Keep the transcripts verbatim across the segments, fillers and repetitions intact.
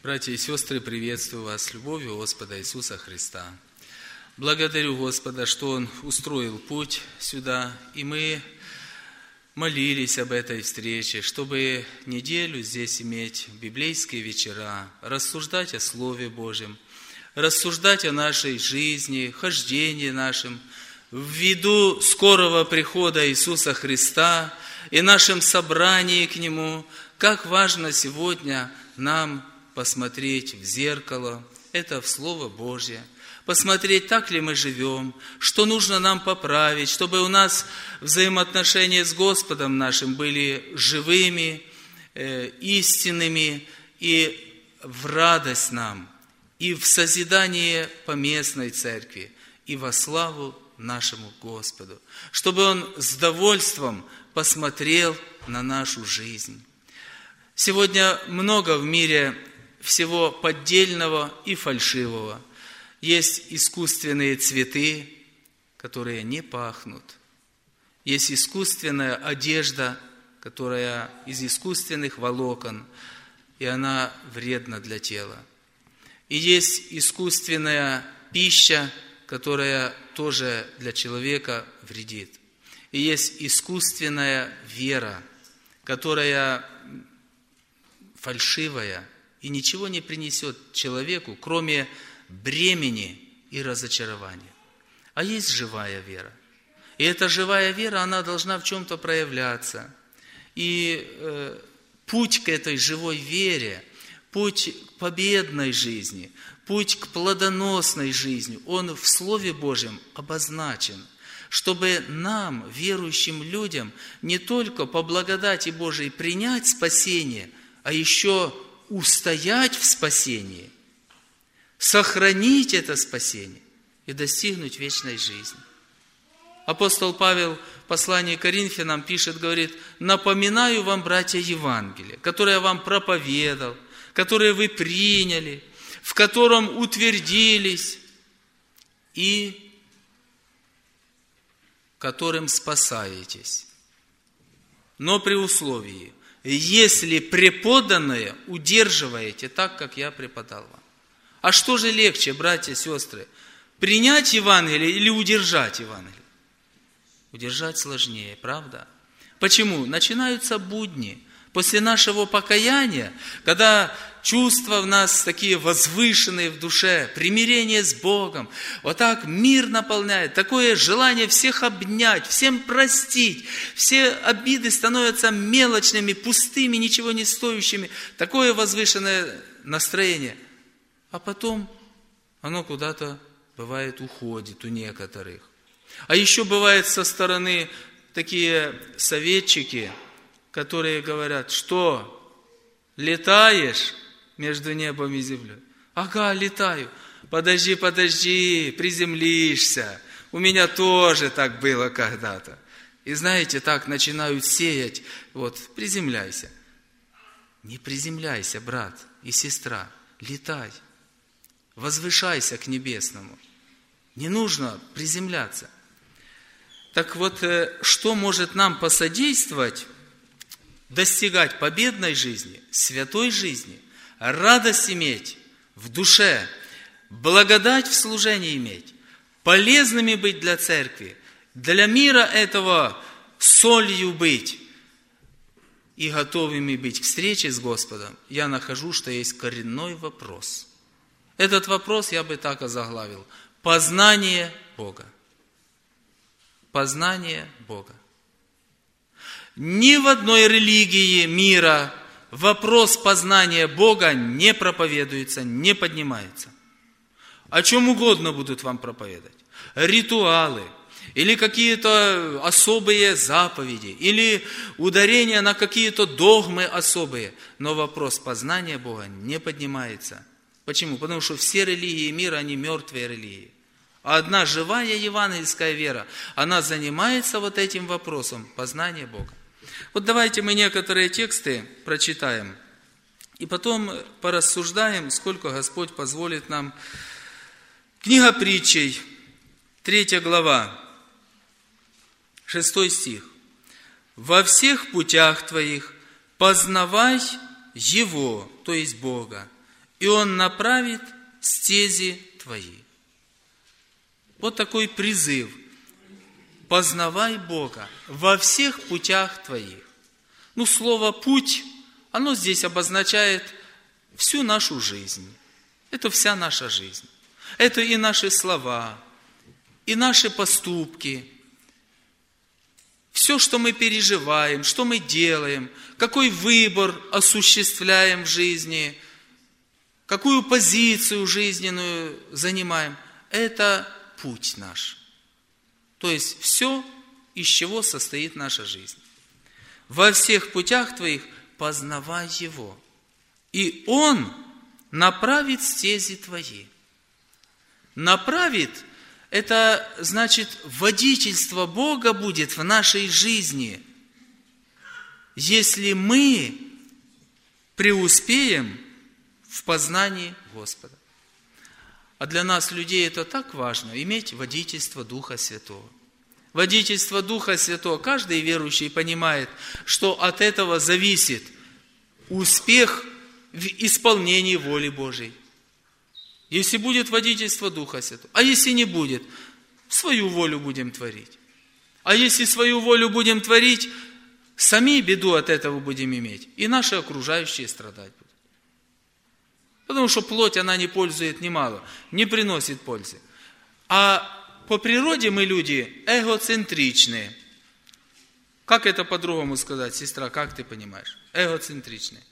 Братья и сестры, приветствую вас с любовью Господа Иисуса Христа. Благодарю Господа, что Он устроил путь сюда, и мы молились об этой встрече, чтобы неделю здесь иметь библейские вечера, рассуждать о Слове Божьем, рассуждать о нашей жизни, хождении нашем, в виду скорого прихода Иисуса Христа и нашем собрании к Нему. Как важно сегодня нам посмотреть в зеркало, это в Слово Божье, посмотреть, так ли мы живем, что нужно нам поправить, чтобы у нас взаимоотношения с Господом нашим были живыми, э, истинными и в радость нам, и в созидание поместной церкви, и во славу нашему Господу, чтобы Он с довольством посмотрел на нашу жизнь. Сегодня много в мире всего поддельного и фальшивого. Есть искусственные цветы, которые не пахнут. Есть искусственная одежда, которая из искусственных волокон, и она вредна для тела. И есть искусственная пища, которая тоже для человека вредит. И есть искусственная вера, которая фальшивая и ничего не принесет человеку, кроме бремени и разочарования. А есть живая вера. И эта живая вера, она должна в чем-то проявляться. И э, путь к этой живой вере, путь к победной жизни, путь к плодоносной жизни, он в Слове Божьем обозначен, чтобы нам, верующим людям, не только по благодати Божией принять спасение, а еще устоять в спасении, сохранить это спасение и достигнуть вечной жизни. Апостол Павел в послании к Коринфянам пишет, говорит: «Напоминаю вам, братья, Евангелие, которое я вам проповедал, которое вы приняли, в котором утвердились и которым спасаетесь, но при условии, если преподанное удерживаете так, как я преподал вам». А что же легче, братья и сестры, принять Евангелие или удержать Евангелие? Удержать сложнее, правда? Почему? Начинаются будни. После нашего покаяния, когда чувства в нас такие возвышенные в душе, примирение с Богом, вот так мир наполняет, такое желание всех обнять, всем простить, все обиды становятся мелочными, пустыми, ничего не стоящими, такое возвышенное настроение. А потом оно куда-то, бывает, уходит у некоторых. А еще бывает со стороны такие советчики, которые говорят: что, летаешь между небом и землей? Ага, летаю. Подожди, подожди, приземлишься. У меня тоже так было когда-то. И знаете, так начинают сеять. Вот, приземляйся. Не приземляйся, брат и сестра. Летай. Возвышайся к небесному. Не нужно приземляться. Так вот, что может нам посодействовать достигать победной жизни, святой жизни, радость иметь в душе, благодать в служении иметь, полезными быть для церкви, для мира этого солью быть и готовыми быть к встрече с Господом? Я нахожу, что есть коренной вопрос. Этот вопрос я бы так озаглавил: познание Бога. Познание Бога. Ни в одной религии мира вопрос познания Бога не проповедуется, не поднимается. О чем угодно будут вам проповедовать. Ритуалы, или какие-то особые заповеди, или ударения на какие-то догмы особые. Но вопрос познания Бога не поднимается. Почему? Потому что все религии мира, они мертвые религии. А одна живая евангельская вера, она занимается вот этим вопросом познания Бога. Вот давайте мы некоторые тексты прочитаем, и потом порассуждаем, сколько Господь позволит нам. Книга Притчей, третья глава, шестой стих. «Во всех путях твоих познавай Его, то есть Бога, и Он направит стези твои. Вот такой призыв. Познавай Бога во всех путях твоих. Ну, слово «путь», оно здесь обозначает всю нашу жизнь. Это вся наша жизнь. Это и наши слова, и наши поступки. Все, что мы переживаем, что мы делаем, какой выбор осуществляем в жизни, какую позицию жизненную занимаем, это путь наш. То есть все, из чего состоит наша жизнь. Во всех путях твоих познавай Его, и Он направит стези твои. Направит – это значит, водительство Бога будет в нашей жизни, если мы преуспеем в познании Господа. А для нас, людей, это так важно, иметь водительство Духа Святого. Водительство Духа Святого. Каждый верующий понимает, что от этого зависит успех в исполнении воли Божьей. Если будет водительство Духа Святого. А если не будет, свою волю будем творить. А если свою волю будем творить, сами беду от этого будем иметь. И наши окружающие страдать будут. Потому что плоть, она не пользует немало, не приносит пользы. А по природе мы люди эгоцентричные. Как это по-другому сказать, сестра, как ты понимаешь? Эгоцентричные.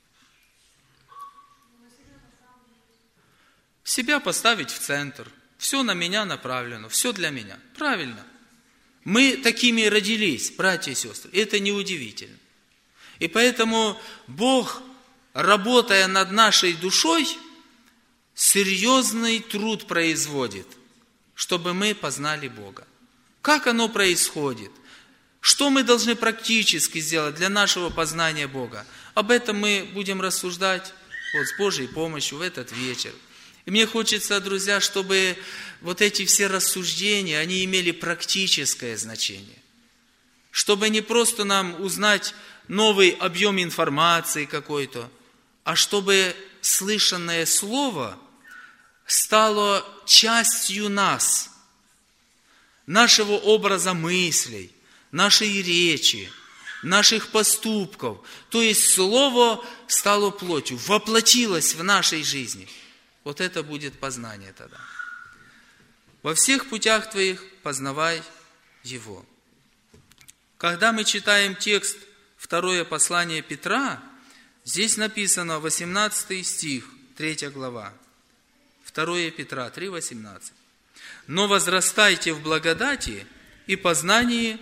Себя поставить в центр. Все на меня направлено, все для меня. Правильно. Мы такими родились, братья и сестры. Это неудивительно. И поэтому Бог, работая над нашей душой, серьезный труд производит, чтобы мы познали Бога. Как оно происходит? Что мы должны практически сделать для нашего познания Бога? Об этом мы будем рассуждать вот с Божьей помощью в этот вечер. И мне хочется, друзья, чтобы вот эти все рассуждения, они имели практическое значение. Чтобы не просто нам узнать новый объем информации какой-то, а чтобы слышанное слово стало частью нас, нашего образа мыслей, нашей речи, наших поступков. То есть слово стало плотью, воплотилось в нашей жизни. Вот это будет познание тогда. Во всех путях твоих познавай Его. Когда мы читаем текст второе послание Петра, здесь написано восемнадцатый стих, третья глава. второе Петра три восемнадцать. «Но возрастайте в благодати и познании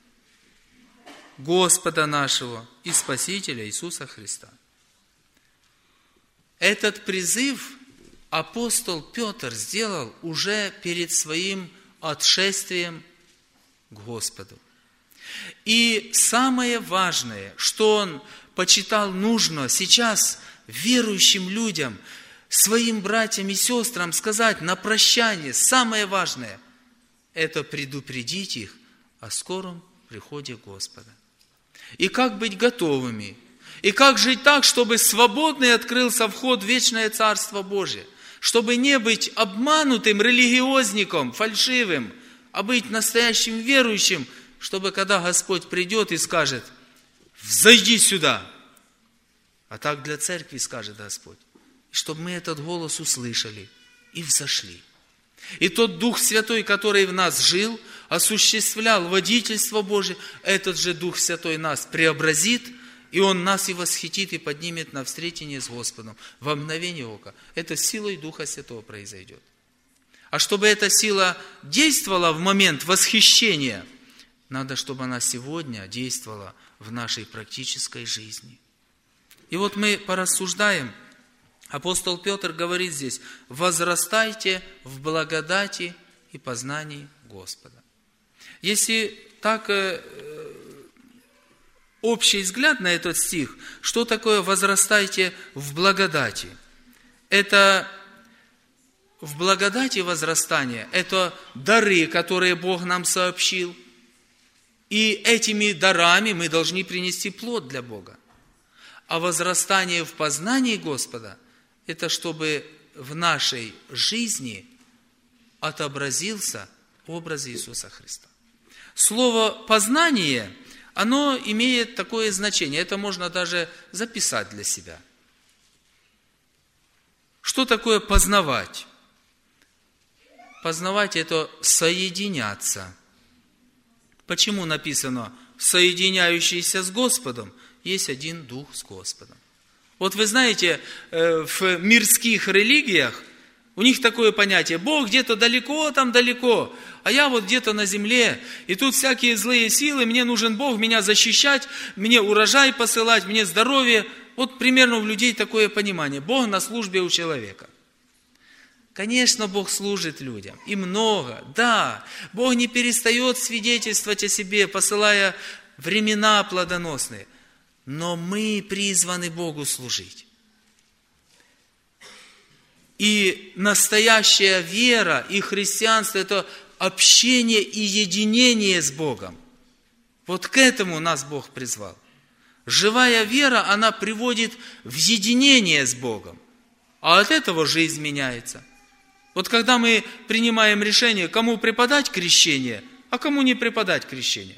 Господа нашего и Спасителя Иисуса Христа». Этот призыв апостол Петр сделал уже перед своим отшествием к Господу. И самое важное, что он почитал нужно сейчас верующим людям, своим братьям и сестрам сказать на прощание, самое важное, это предупредить их о скором приходе Господа. И как быть готовыми, и как жить так, чтобы свободный открылся вход в вечное Царство Божие, чтобы не быть обманутым религиозником, фальшивым, а быть настоящим верующим, чтобы когда Господь придет и скажет: «Взойди сюда», а так для церкви скажет Господь, и чтобы мы этот голос услышали и взошли. И тот Дух Святой, который в нас жил, осуществлял водительство Божие, этот же Дух Святой нас преобразит, и Он нас и восхитит, и поднимет на встретение с Господом во мгновение ока. Это силой Духа Святого произойдет. А чтобы эта сила действовала в момент восхищения, надо, чтобы она сегодня действовала в нашей практической жизни. И вот мы порассуждаем. Апостол Петр говорит здесь: возрастайте в благодати и познании Господа. Если так общий взгляд на этот стих, что такое возрастайте в благодати? Это в благодати возрастание, это дары, которые Бог нам сообщил. И этими дарами мы должны принести плод для Бога. А возрастание в познании Господа, это чтобы в нашей жизни отобразился образ Иисуса Христа. Слово «познание», оно имеет такое значение, это можно даже записать для себя. Что такое познавать? Познавать – это соединяться. Почему написано «соединяющийся с Господом»? Есть один Дух с Господом. Вот вы знаете, в мирских религиях у них такое понятие: Бог где-то далеко, там далеко, а я вот где-то на земле, и тут всякие злые силы, мне нужен Бог, меня защищать, мне урожай посылать, мне здоровье. Вот примерно у людей такое понимание. Бог на службе у человека. Конечно, Бог служит людям, и много, да. Бог не перестает свидетельствовать о себе, посылая времена плодоносные. Но мы призваны Богу служить. И настоящая вера и христианство – это общение и единение с Богом. Вот к этому нас Бог призвал. Живая вера, она приводит в единение с Богом. А от этого жизнь меняется. Вот когда мы принимаем решение, кому преподать крещение, а кому не преподать крещение,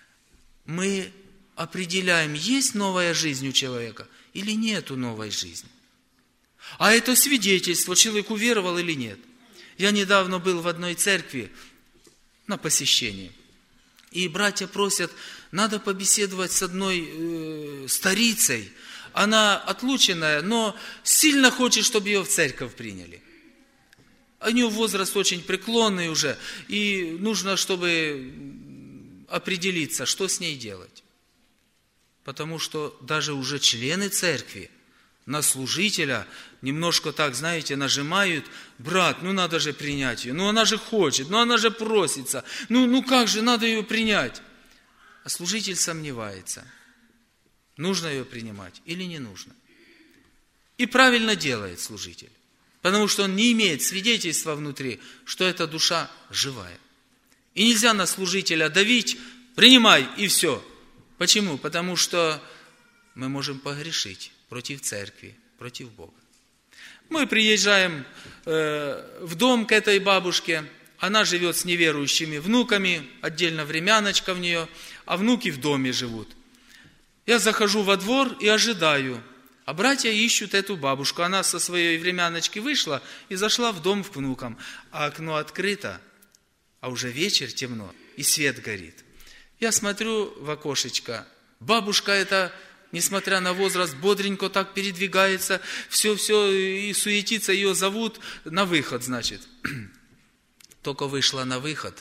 мы определяем, есть новая жизнь у человека или нету новой жизни. А это свидетельство, человек уверовал или нет. Я недавно был в одной церкви на посещении. И братья просят, надо побеседовать с одной э, старицей. Она отлученная, но сильно хочет, чтобы ее в церковь приняли. У нее возраст очень преклонный уже, и нужно, чтобы определиться, что с ней делать. Потому что даже уже члены церкви на служителя немножко так, знаете, нажимают: брат, ну надо же принять ее, ну она же хочет, ну она же просится, ну, ну как же, надо ее принять. А служитель сомневается, нужно ее принимать или не нужно. И правильно делает служитель, потому что он не имеет свидетельства внутри, что эта душа живая. И нельзя на служителя давить: принимай и все. Почему? Потому что мы можем погрешить против церкви, против Бога. Мы приезжаем э, в дом к этой бабушке, она живет с неверующими внуками, отдельно времяночка в нее, а внуки в доме живут. Я захожу во двор и ожидаю, а братья ищут эту бабушку. Она со своей времяночки вышла и зашла в дом к внукам, а окно открыто, а уже вечер, темно, и свет горит. Я смотрю в окошечко, бабушка эта, несмотря на возраст, бодренько так передвигается, все-все, и суетится, ее зовут на выход, значит. Только вышла на выход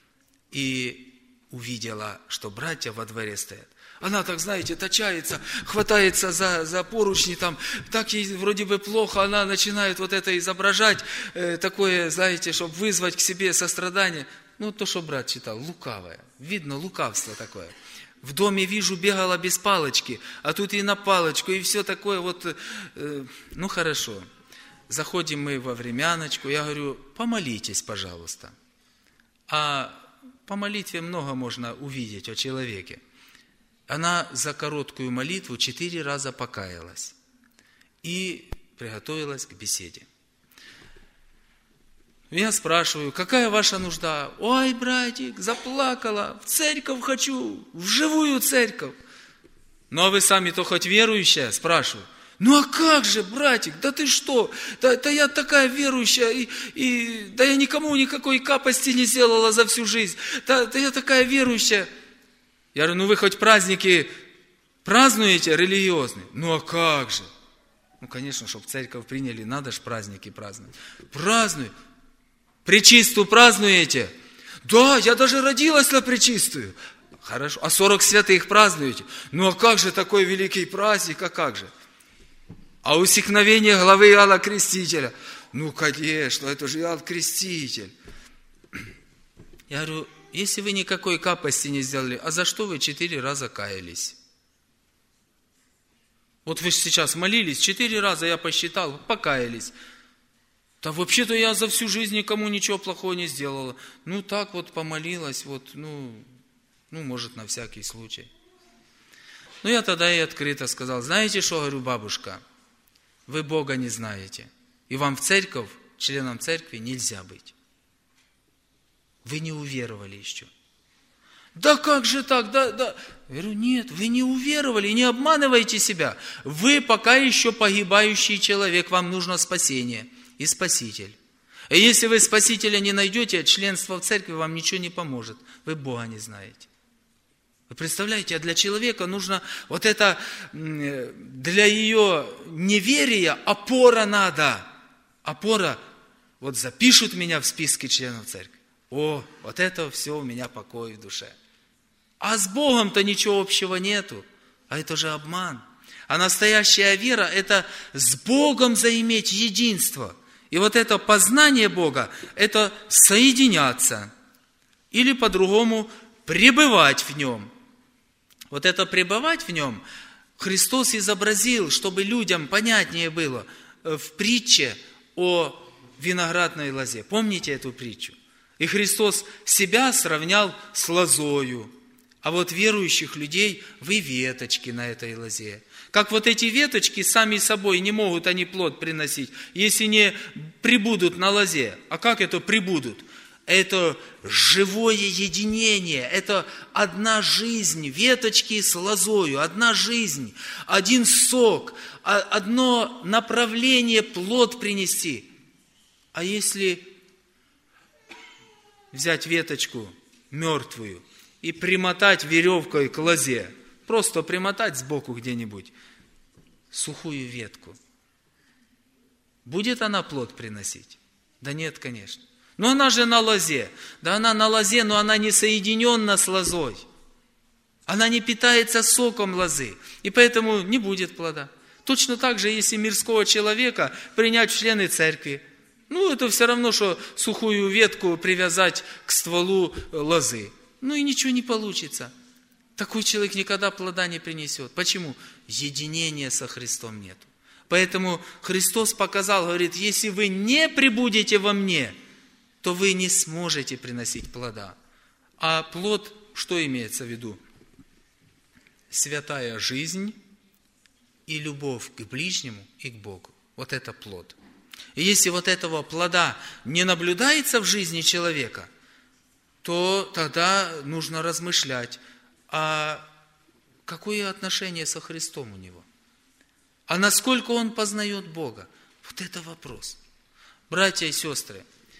и увидела, что братья во дворе стоят. Она так, знаете, точается, хватается за, за поручни, там, так ей вроде бы плохо, она начинает вот это изображать, э, такое, знаете, чтобы вызвать к себе сострадание. Ну, то, что брат читал, лукавое. Видно, лукавство такое. В доме вижу, бегала без палочки, а тут и на палочку, и все такое вот. Э, ну, хорошо. Заходим мы во времяночку, я говорю: помолитесь, пожалуйста. А по молитве много можно увидеть о человеке. Она за короткую молитву четыре раза покаялась и приготовилась к беседе. Я спрашиваю: какая ваша нужда? Ой, братик, заплакала, в церковь хочу, в живую церковь. Ну, а вы сами-то хоть верующая? Спрашиваю. Ну, а как же, братик, да ты что? Да, да я такая верующая, и, и, да я никому никакой капости не сделала за всю жизнь. Да, да я такая верующая. Я говорю: ну вы хоть праздники празднуете религиозные? Ну, а как же? Ну, конечно, чтобы церковь приняли, надо же праздники праздновать. Праздную. Пречистую празднуете? Да, я даже родилась на пречистую. Хорошо. А сорок святых празднуете? Ну, а как же такой великий праздник, а как же? А усекновение главы Иоанна Крестителя? Ну, конечно, это же Иоанн Креститель. Я говорю: если вы никакой капости не сделали, а за что вы четыре раза каялись? Вот вы сейчас молились, четыре раза я посчитал, покаялись. Да вообще-то я за всю жизнь никому ничего плохого не сделала. Ну так вот помолилась, вот, ну, ну может на всякий случай. Ну я тогда и открыто сказал: знаете что, говорю, бабушка, вы Бога не знаете. И вам в церковь, членам церкви, нельзя быть. Вы не уверовали еще. Да как же так? Да, да. Я говорю, нет, вы не уверовали, не обманывайте себя. Вы пока еще погибающий человек, вам нужно спасение и Спаситель. И если вы Спасителя не найдете, членство в церкви вам ничего не поможет. Вы Бога не знаете. Вы представляете, а для человека нужно вот это, для ее неверия опора надо. Опора, вот запишут меня в списке членов церкви. О, вот это все у меня покой в душе. А с Богом-то ничего общего нету. А это же обман. А настоящая вера – это с Богом заиметь единство. И вот это познание Бога – это соединяться. Или по-другому пребывать в Нем. Вот это пребывать в Нем Христос изобразил, чтобы людям понятнее было, в притче о виноградной лозе. Помните эту притчу? И Христос себя сравнял с лозою. А вот верующих людей вы веточки на этой лозе. Как вот эти веточки сами собой не могут они плод приносить, если не прибудут на лозе. А как это прибудут? Это живое единение, это одна жизнь, веточки с лозою, одна жизнь, один сок, одно направление плод принести. А если взять веточку мертвую и примотать веревкой к лозе, просто примотать сбоку где-нибудь сухую ветку, будет она плод приносить? Да нет, конечно. Но она же на лозе. Да она на лозе, но она не соединена с лозой. Она не питается соком лозы. И поэтому не будет плода. Точно так же, если мирского человека принять в члены церкви, ну, это все равно, что сухую ветку привязать к стволу лозы. Ну, и ничего не получится. Такой человек никогда плода не принесет. Почему? Единения со Христом нет. Поэтому Христос показал, говорит, если вы не пребудете во мне, то вы не сможете приносить плода. А плод, что имеется в виду? Святая жизнь и любовь к ближнему и к Богу. Вот это плод. И если вот этого плода не наблюдается в жизни человека, то тогда нужно размышлять, а какое отношение со Христом у него? А насколько он познает Бога? Вот это вопрос. Братья и сестры,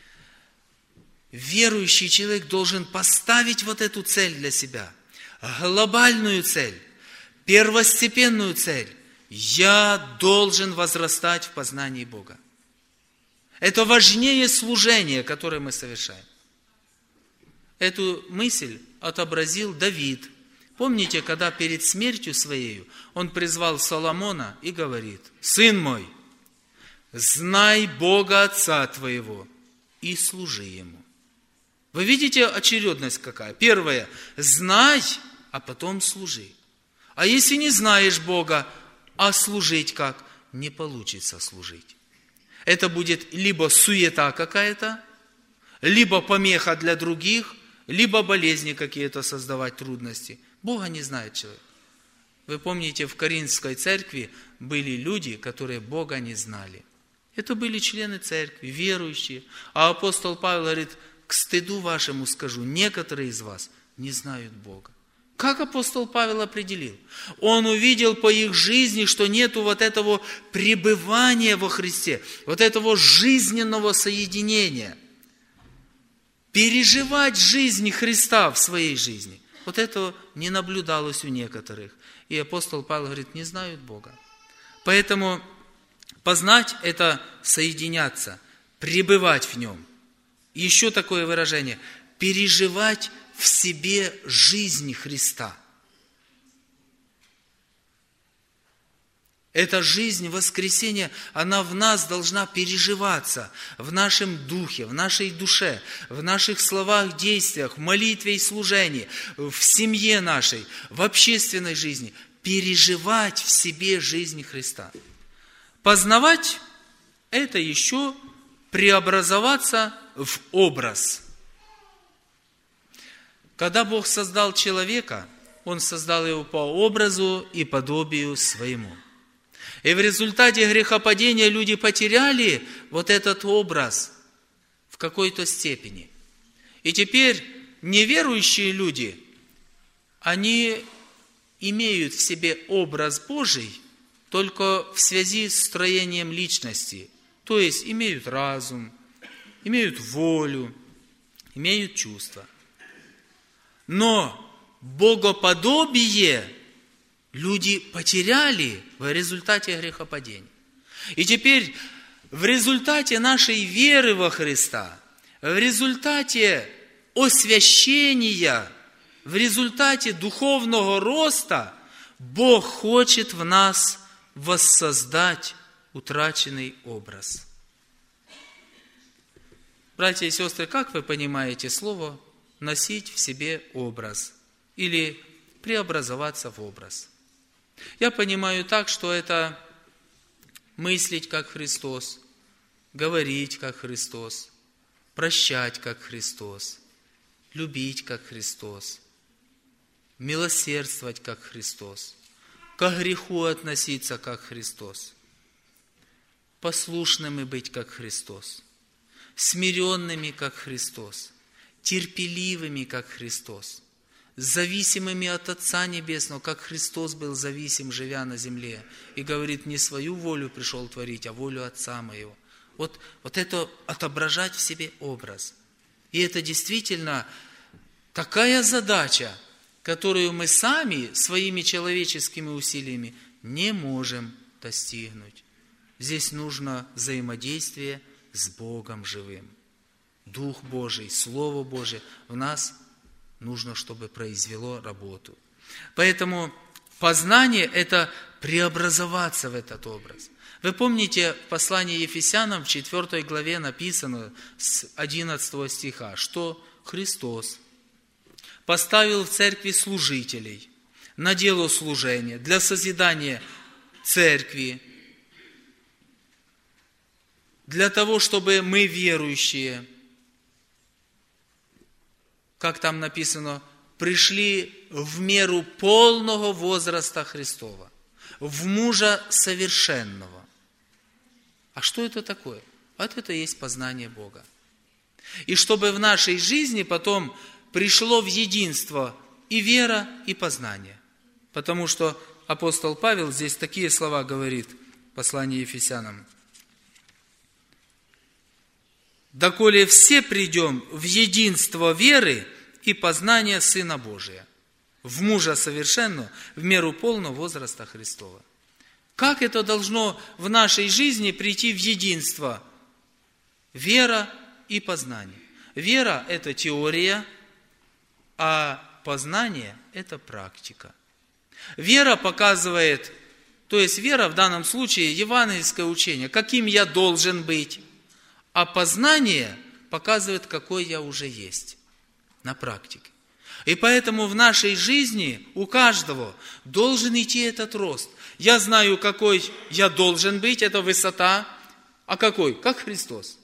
верующий человек должен поставить вот эту цель для себя. Глобальную цель, первостепенную цель. Я должен возрастать в познании Бога. Это важнее служения, которое мы совершаем. Эту мысль отобразил Давид. Помните, когда перед смертью своей он призвал Соломона и говорит: «Сын мой, знай Бога Отца твоего и служи Ему». Вы видите очередность какая? Первое, знай, а потом служи. А если не знаешь Бога, а служить как? Не получится служить. Это будет либо суета какая-то, либо помеха для других, либо болезни какие-то создавать, трудности. Бога не знает человек. Вы помните, в Коринфской церкви были люди, которые Бога не знали. Это были члены церкви, верующие. А апостол Павел говорит: к стыду вашему скажу, некоторые из вас не знают Бога. Как апостол Павел определил? Он увидел по их жизни, что нету вот этого пребывания во Христе, вот этого жизненного соединения. Переживать жизнь Христа в своей жизни. Вот этого не наблюдалось у некоторых. И апостол Павел говорит: не знают Бога. Поэтому познать – это соединяться, пребывать в Нем. И еще такое выражение – переживать в себе жизнь Христа. Эта жизнь воскресения, она в нас должна переживаться, в нашем духе, в нашей душе, в наших словах, действиях, в молитве и служении, в семье нашей, в общественной жизни. Переживать в себе жизнь Христа. Познавать – это еще преобразоваться в образ. Когда Бог создал человека, Он создал его по образу и подобию своему. И в результате грехопадения люди потеряли вот этот образ в какой-то степени. И теперь неверующие люди, они имеют в себе образ Божий только в связи с строением личности. То есть имеют разум, имеют волю, имеют чувства. Но богоподобие люди потеряли в результате грехопадения. И теперь в результате нашей веры во Христа, в результате освящения, в результате духовного роста Бог хочет в нас воссоздать утраченный образ. Братья и сестры, как вы понимаете слово «носить в себе образ» или «преобразоваться в образ»? Я понимаю так, что это мыслить как Христос, говорить как Христос, прощать как Христос, любить как Христос, милосердствовать как Христос, ко греху относиться как Христос, послушными быть как Христос, смиренными как Христос, терпеливыми как Христос, зависимыми от Отца Небесного, как Христос был зависим, живя на земле, и говорит, не свою волю пришел творить, а волю Отца Моего. Вот, вот это отображать в себе образ. И это действительно такая задача, которую мы сами своими человеческими усилиями не можем достигнуть. Здесь нужно взаимодействие с Богом живым. Дух Божий, Слово Божие в нас нужно, чтобы произвело работу. Поэтому познание – это преобразоваться в этот образ. Вы помните, в послании Ефесянам в четвёртой главе написано с одиннадцатого стиха, что Христос поставил в церкви служителей на дело служения, для созидания церкви, для того, чтобы мы, верующие, как там написано, пришли в меру полного возраста Христова, в мужа совершенного. А что это такое? Вот это и есть познание Бога. И чтобы в нашей жизни потом пришло в единство и вера, и познание. Потому что апостол Павел здесь такие слова говорит в послании Ефесянам. «Доколе все придем в единство веры и познания Сына Божия, в мужа совершенного, в меру полного возраста Христова». Как это должно в нашей жизни прийти в единство? Вера и познание. Вера – это теория, а познание – это практика. Вера показывает, то есть вера в данном случае евангельское учение, каким я должен быть, а познание показывает, какой я уже есть на практике. И поэтому в нашей жизни у каждого должен идти этот рост. Я знаю, какой я должен быть, это высота, а какой? Как Христос.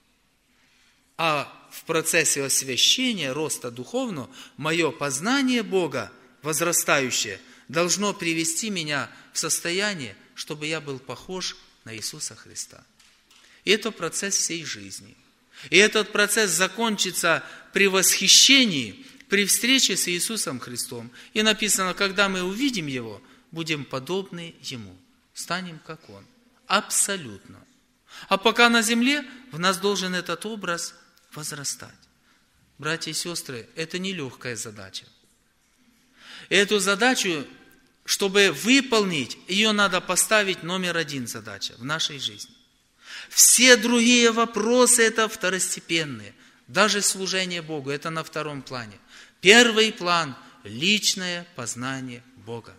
А в процессе освящения, роста духовного, мое познание Бога, возрастающее, должно привести меня в состояние, чтобы я был похож на Иисуса Христа. И это процесс всей жизни. И этот процесс закончится при восхищении, при встрече с Иисусом Христом. И написано, когда мы увидим Его, будем подобны Ему, станем как Он. Абсолютно. А пока на земле в нас должен этот образ возрастать. Братья и сестры, это нелегкая задача. Эту задачу, чтобы выполнить, ее надо поставить номер один задача в нашей жизни. Все другие вопросы это второстепенные. Даже служение Богу, это на втором плане. Первый план – личное познание Бога.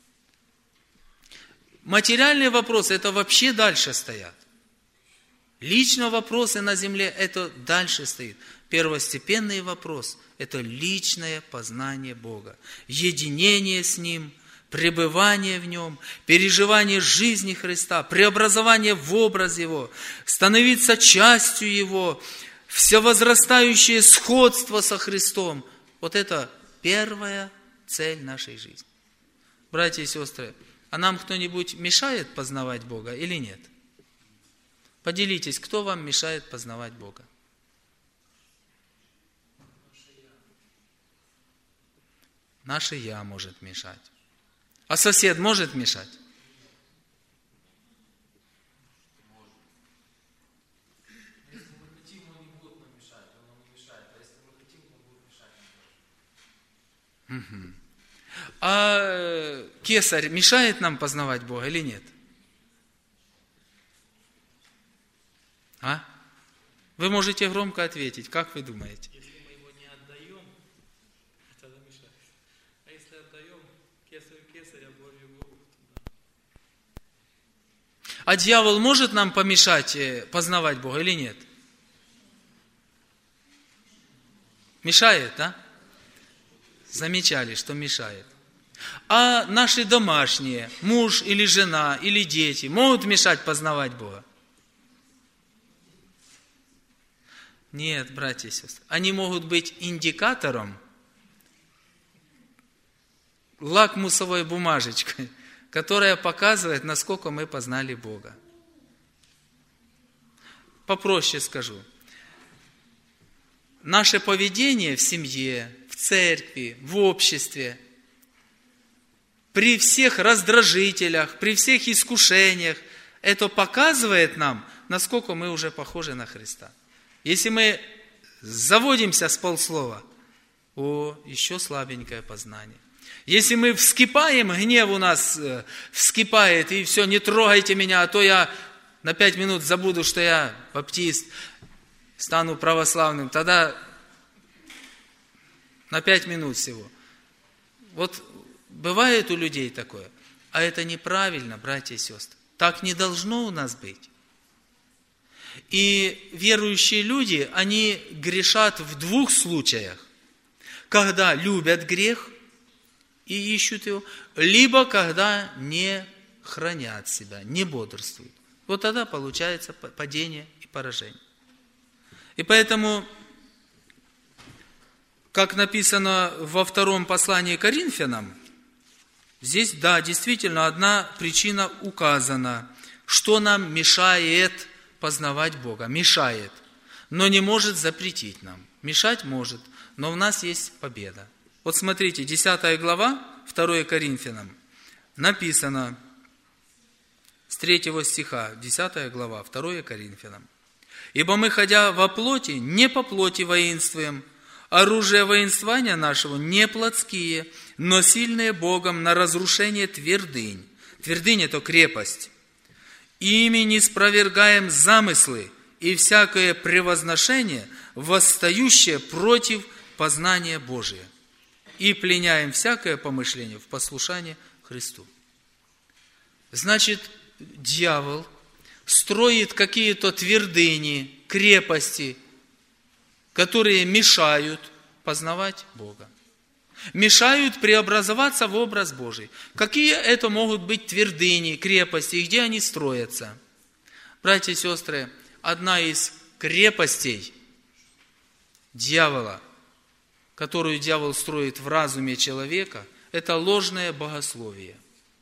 Материальные вопросы – это вообще дальше стоят. Личные вопросы на земле – это дальше стоит. Первостепенный вопрос – это личное познание Бога. Единение с Ним, пребывание в Нем, переживание жизни Христа, преобразование в образ Его, становиться частью Его, всевозрастающее сходство со Христом. Вот это первая цель нашей жизни. Братья и сестры, А нам кто-нибудь мешает познавать Бога или нет? Поделитесь, кто вам мешает познавать Бога? Наше «я» может мешать. А сосед может мешать? Угу. А кесарь мешает нам познавать Бога или нет? А? Вы можете громко ответить, как вы думаете? Если мы его не отдаем, тогда мешает. А если отдаем кесарю кесаря, Богу Богу, тогда... А дьявол может нам помешать познавать Бога или нет? Мешает, да? Замечали, что мешает. А наши домашние, муж или жена, или дети, могут мешать познавать Бога? Нет, братья и сестры. Они могут быть индикатором, лакмусовой бумажечкой, которая показывает, насколько мы познали Бога. Попроще скажу. Наше поведение в семье, в церкви, в обществе, при всех раздражителях, при всех искушениях, это показывает нам, насколько мы уже похожи на Христа. Если мы заводимся с полслова, о, еще слабенькое познание. Если мы вскипаем, гнев у нас вскипает, и все, не трогайте меня, а то я на пять минут забуду, что я баптист, стану православным, тогда на пять минут всего. Вот бывает у людей такое, а это неправильно, братья и сестры. Так не должно у нас быть. И верующие люди, они грешат в двух случаях. Когда любят грех и ищут его, либо когда не хранят себя, не бодрствуют. Вот тогда получается падение и поражение. И поэтому, как написано во втором послании к Коринфянам, здесь, да, действительно, одна причина указана, что нам мешает познавать Бога. Мешает, но не может запретить нам. Мешать может, но у нас есть победа. Вот смотрите, десятая глава, второе Коринфянам, написано с третьего стиха, десятая глава, второе Коринфянам. «Ибо мы, ходя во плоти, не по плоти воинствуем, оружие воинствования нашего не плотские, но сильные Богом на разрушение твердынь». Твердынь – это крепость. «Ими не спровергаем замыслы и всякое превозношение, восстающее против познания Божия, и пленяем всякое помышление в послушание Христу». Значит, дьявол строит какие-то твердыни, крепости, которые мешают познавать Бога. Мешают преобразоваться в образ Божий. Какие это могут быть твердыни, крепости, и где они строятся? Братья и сестры, одна из крепостей дьявола, которую дьявол строит в разуме человека, это ложное богословие.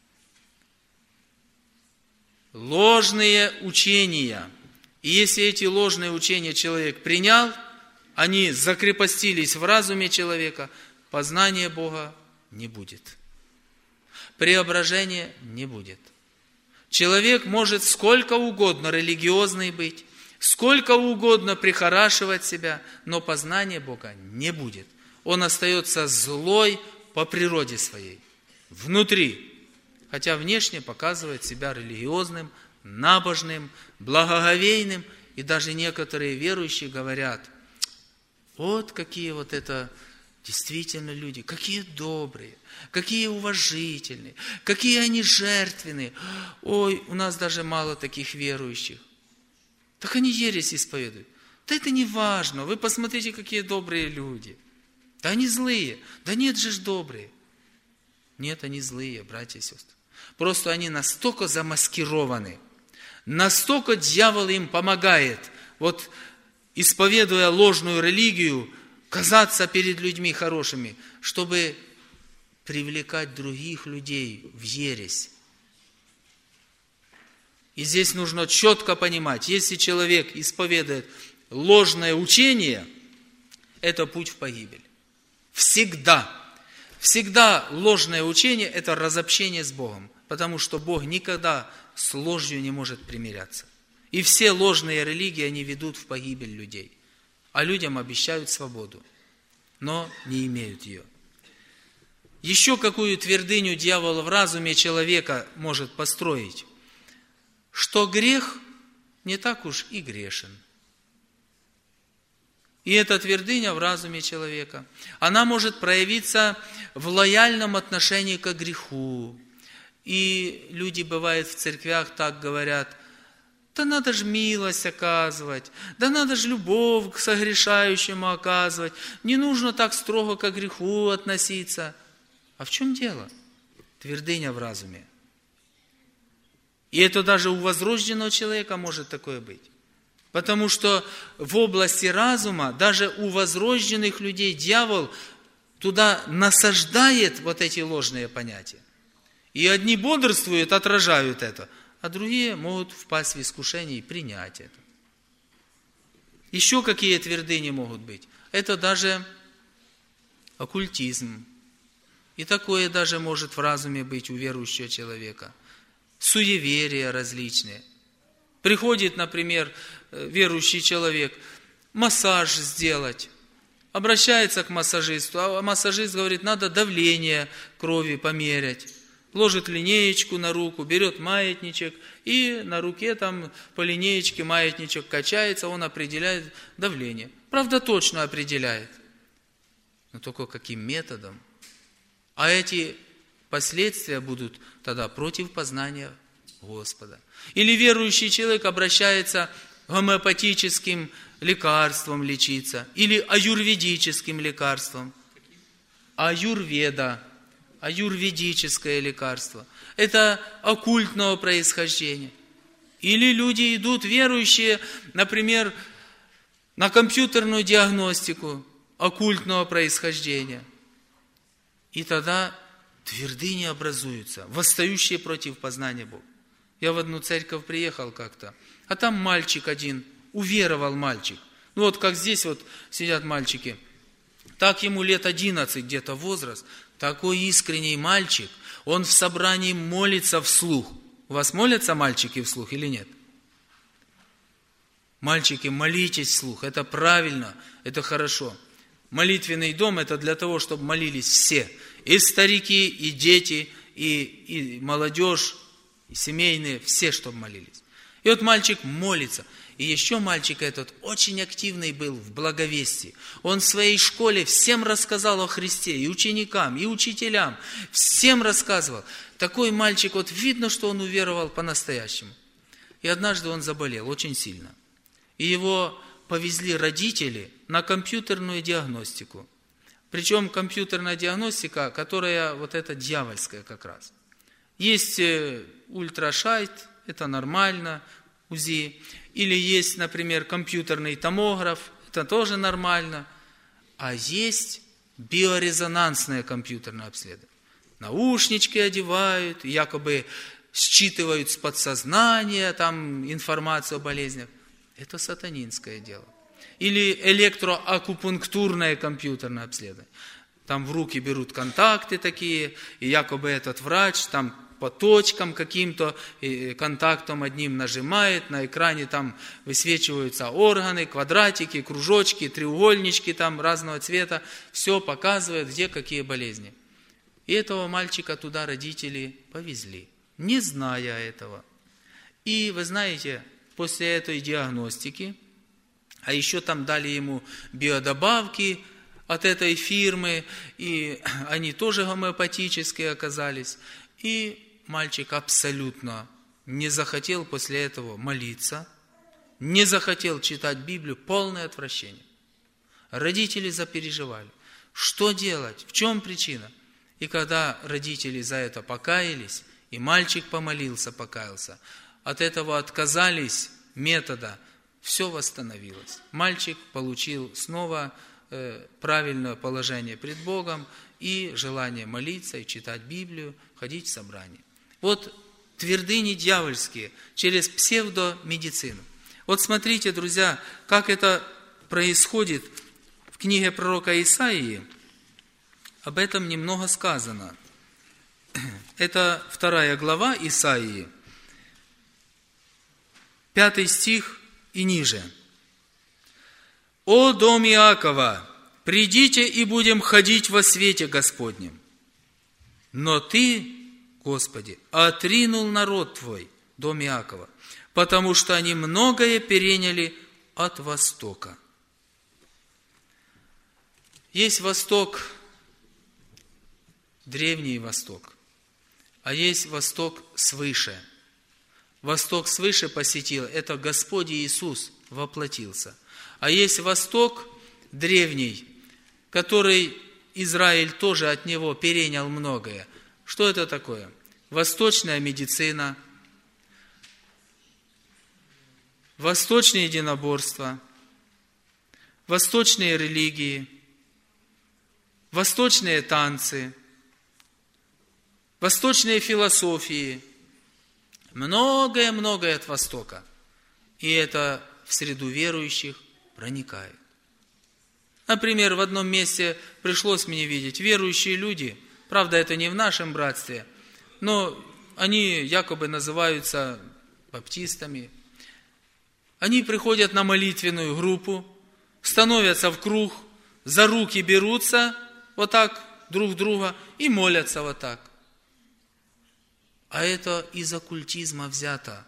Ложные учения. И если эти ложные учения человек принял, они закрепостились в разуме человека, познания Бога не будет. Преображения не будет. Человек может сколько угодно религиозный быть, сколько угодно прихорашивать себя, но познания Бога не будет. Он остается злой по природе своей, внутри. Хотя внешне показывает себя религиозным, набожным, благоговейным. И даже некоторые верующие говорят, вот какие вот это действительно люди, какие добрые, какие уважительные, какие они жертвенные. Ой, у нас даже мало таких верующих. Так они ересь исповедуют. Да это не важно, вы посмотрите, какие добрые люди. Да они злые, да нет же ж добрые. Нет, они злые, братья и сестры. Просто они настолько замаскированы, настолько дьявол им помогает, вот исповедуя ложную религию, казаться перед людьми хорошими, чтобы привлекать других людей в ересь. И здесь нужно четко понимать, если человек исповедует ложное учение, это путь в погибель. Всегда. Всегда ложное учение – это разобщение с Богом, потому что Бог никогда с ложью не может примиряться. И все ложные религии, они ведут в погибель людей. А людям обещают свободу, но не имеют ее. Еще какую твердыню дьявол в разуме человека может построить? Что грех не так уж и грешен. И эта твердыня в разуме человека, она может проявиться в лояльном отношении к греху. И люди, бывает, в церквях так говорят: да надо же милость оказывать, да надо же любовь к согрешающему оказывать, не нужно так строго к греху относиться. А в чем дело? Твердыня в разуме. И это даже у возрожденного человека может такое быть. Потому что в области разума, даже у возрожденных людей дьявол туда насаждает вот эти ложные понятия. И одни бодрствуют, отражают это, а другие могут впасть в искушение и принять это. Еще какие твердыни могут быть? Это даже оккультизм. И такое даже может в разуме быть у верующего человека. Суеверия различные. Приходит, например, верующий человек массаж сделать, обращается к массажисту, а массажист говорит, надо давление крови померять. Ложит линеечку на руку, берет маятничек, и на руке там по линеечке маятничек качается, он определяет давление. Правда, точно определяет. Но только каким методом? А эти последствия будут тогда против познания Господа. Или верующий человек обращается к гомеопатическим лекарствам лечиться, или аюрведическим лекарствам. Аюрведа, аюрведическое лекарство. Это оккультного происхождения. Или люди идут, верующие, например, на компьютерную диагностику оккультного происхождения. И тогда твердыни образуются, восстающие против познания Бога. Я в одну церковь приехал как-то, а там мальчик один, уверовал мальчик. Ну вот как здесь вот сидят мальчики, так ему лет одиннадцать где-то возраст, такой искренний мальчик, он в собрании молится вслух. У вас молятся мальчики вслух или нет? Мальчики, молитесь вслух, это правильно, это хорошо. Молитвенный дом – это для того, чтобы молились все. И старики, и дети, и, и молодежь, и семейные, все, чтобы молились. И вот мальчик молится. И еще мальчик этот очень активный был в благовестии. Он в своей школе всем рассказал о Христе, и ученикам, и учителям. Всем рассказывал. Такой мальчик, вот видно, что он уверовал по-настоящему. И однажды он заболел очень сильно. И его повезли родители на компьютерную диагностику. Причем компьютерная диагностика, которая вот эта дьявольская как раз. Есть ультрашайт, это нормально, УЗИ. Или есть, например, компьютерный томограф, это тоже нормально. А есть биорезонансное компьютерное обследование. Наушнички одевают, якобы считывают с подсознания там информацию о болезнях. Это сатанинское дело. Или электроакупунктурное компьютерное обследование. Там в руки берут контакты такие, и якобы этот врач там по точкам каким-то, контактом одним нажимает, на экране там высвечиваются органы, квадратики, кружочки, треугольнички там разного цвета, все показывает, где какие болезни. И этого мальчика туда родители повезли, не зная этого. И вы знаете, после этой диагностики, а еще там дали ему биодобавки от этой фирмы, и они тоже гомеопатические оказались. И мальчик абсолютно не захотел после этого молиться, не захотел читать Библию, полное отвращение. Родители запереживали. Что делать? В чем причина? И когда родители за это покаялись, и мальчик помолился, покаялся, от этого отказались метода, все восстановилось. Мальчик получил снова э, правильное положение пред Богом и желание молиться и читать Библию, ходить в собрание. Вот твердыни дьявольские через псевдомедицину. Вот смотрите, друзья, как это происходит в книге пророка Исаии. Об этом немного сказано. Это вторая глава Исаии, пятый стих и ниже. «О дом Иакова, придите и будем ходить во свете Господнем. Но ты, Господи, отринул народ Твой, дом Иакова, потому что они многое переняли от Востока». Есть Восток, Древний Восток, а есть Восток свыше. Восток свыше посетил, это Господь Иисус воплотился. А есть Восток древний, который Израиль тоже от него перенял многое. Что это такое? Восточная медицина, восточные единоборства, восточные религии, восточные танцы, восточные философии, многое-многое от Востока. И это в среду верующих проникает. Например, в одном месте пришлось мне видеть верующие люди, правда, это не в нашем братстве, но они якобы называются баптистами. Они приходят на молитвенную группу, становятся в круг, за руки берутся вот так друг друга и молятся вот так. А это из оккультизма взято.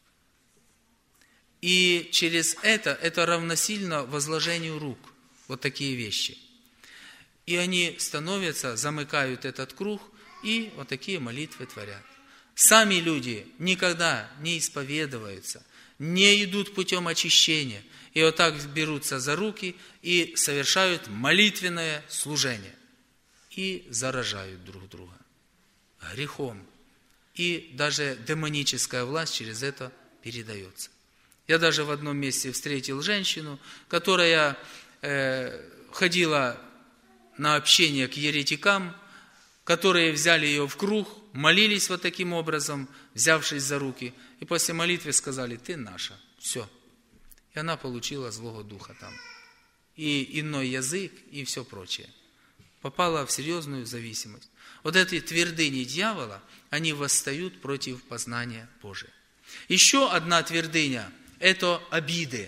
И через это, это равносильно возложению рук. Вот такие вещи. И они становятся, замыкают этот круг и вот такие молитвы творят. Сами люди никогда не исповедуются, не идут путем очищения. И вот так берутся за руки и совершают молитвенное служение. И заражают друг друга грехом. И даже демоническая власть через это передается. Я даже в одном месте встретил женщину, которая э, ходила на общение к еретикам, которые взяли ее в круг, молились вот таким образом, взявшись за руки, и после молитвы сказали: «Ты наша». Все. И она получила Злого Духа там. И иной язык, и все прочее. Попала в серьезную зависимость. Вот эти твердыни дьявола, они восстают против познания Божия. Еще одна твердыня – это обиды.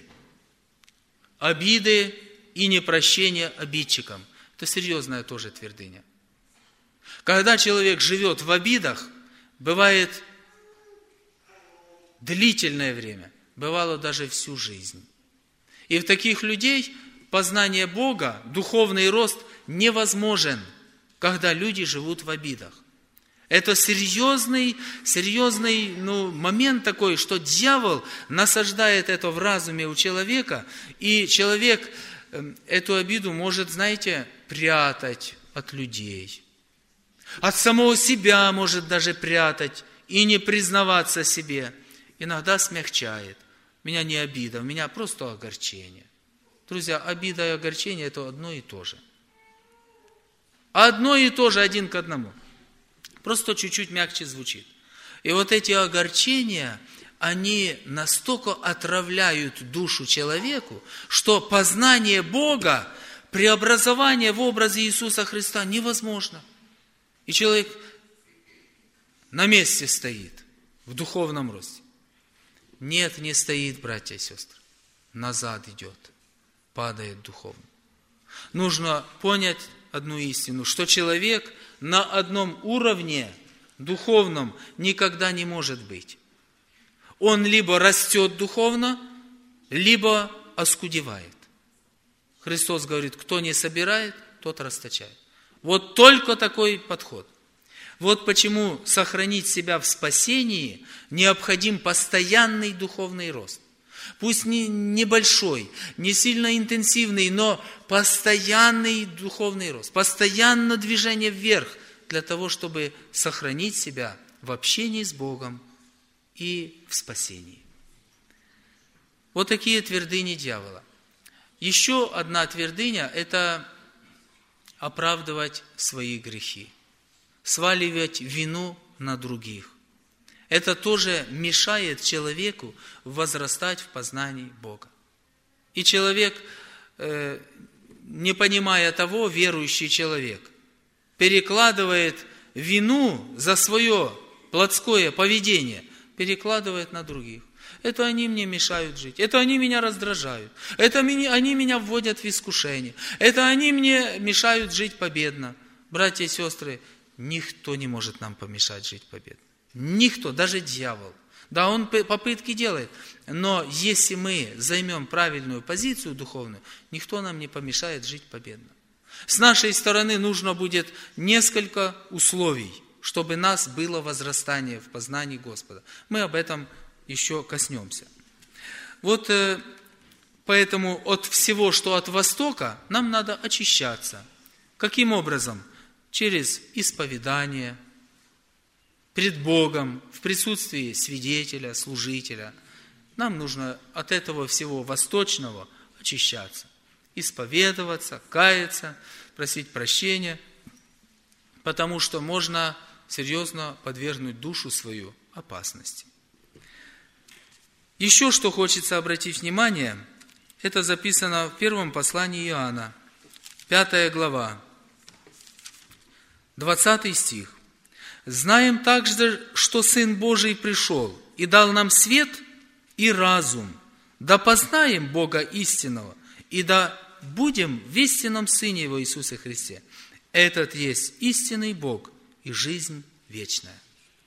Обиды и непрощение обидчикам. Это серьезная тоже твердыня. Когда человек живет в обидах, бывает длительное время, бывало даже всю жизнь. И в таких людей познание Бога, духовный рост невозможен, когда люди живут в обидах. Это серьезный, серьезный ну, момент такой, что дьявол насаждает это в разуме у человека, и человек эту обиду может, знаете, прятать от людей. От самого себя может даже прятать и не признаваться себе. Иногда смягчает. Меня не обида, у меня просто огорчение. Друзья, обида и огорчение – это одно и то же. Одно и то же, один к одному. Просто чуть-чуть мягче звучит. И вот эти огорчения, они настолько отравляют душу человеку, что познание Бога, преобразование в образе Иисуса Христа невозможно. И человек на месте стоит, в духовном росте. Нет, не стоит, братья и сестры. Назад идет, падает духовно. Нужно понять одну истину, что человек на одном уровне духовном никогда не может быть. Он либо растет духовно, либо оскудевает. Христос говорит: кто не собирает, тот расточает. Вот только такой подход. Вот почему сохранить себя в спасении необходим постоянный духовный рост. Пусть не небольшой, не сильно интенсивный, но постоянный духовный рост, постоянно движение вверх для того, чтобы сохранить себя в общении с Богом и в спасении. Вот такие твердыни дьявола. Еще одна твердыня – это оправдывать свои грехи, сваливать вину на других. это тоже мешает человеку возрастать в познании Бога. И человек, не понимая того, верующий человек, перекладывает вину за свое плотское поведение, перекладывает на других. Это они мне мешают жить, это они меня раздражают, это они меня вводят в искушение, это они мне мешают жить победно. Братья и сестры, никто не может нам помешать жить победно. Никто, даже дьявол. Да, он попытки делает, но если мы займем правильную позицию духовную, никто нам не помешает жить победно. С нашей стороны нужно будет несколько условий, чтобы нас было возрастание в познании Господа. Мы об этом еще коснемся. Вот поэтому от всего, что от Востока, нам надо очищаться. Каким образом? Через исповедание, пред Богом, в присутствии свидетеля, служителя. Нам нужно от этого всего восточного очищаться, исповедоваться, каяться, просить прощения, потому что можно серьезно подвергнуть душу свою опасности. Еще что хочется обратить внимание, это записано в первом послании Иоанна, пятая глава, двадцатый стих. «Знаем также, что Сын Божий пришел и дал нам свет и разум, да познаем Бога истинного, и да будем в истинном Сыне Его Иисусе Христе. Этот есть истинный Бог и жизнь вечная».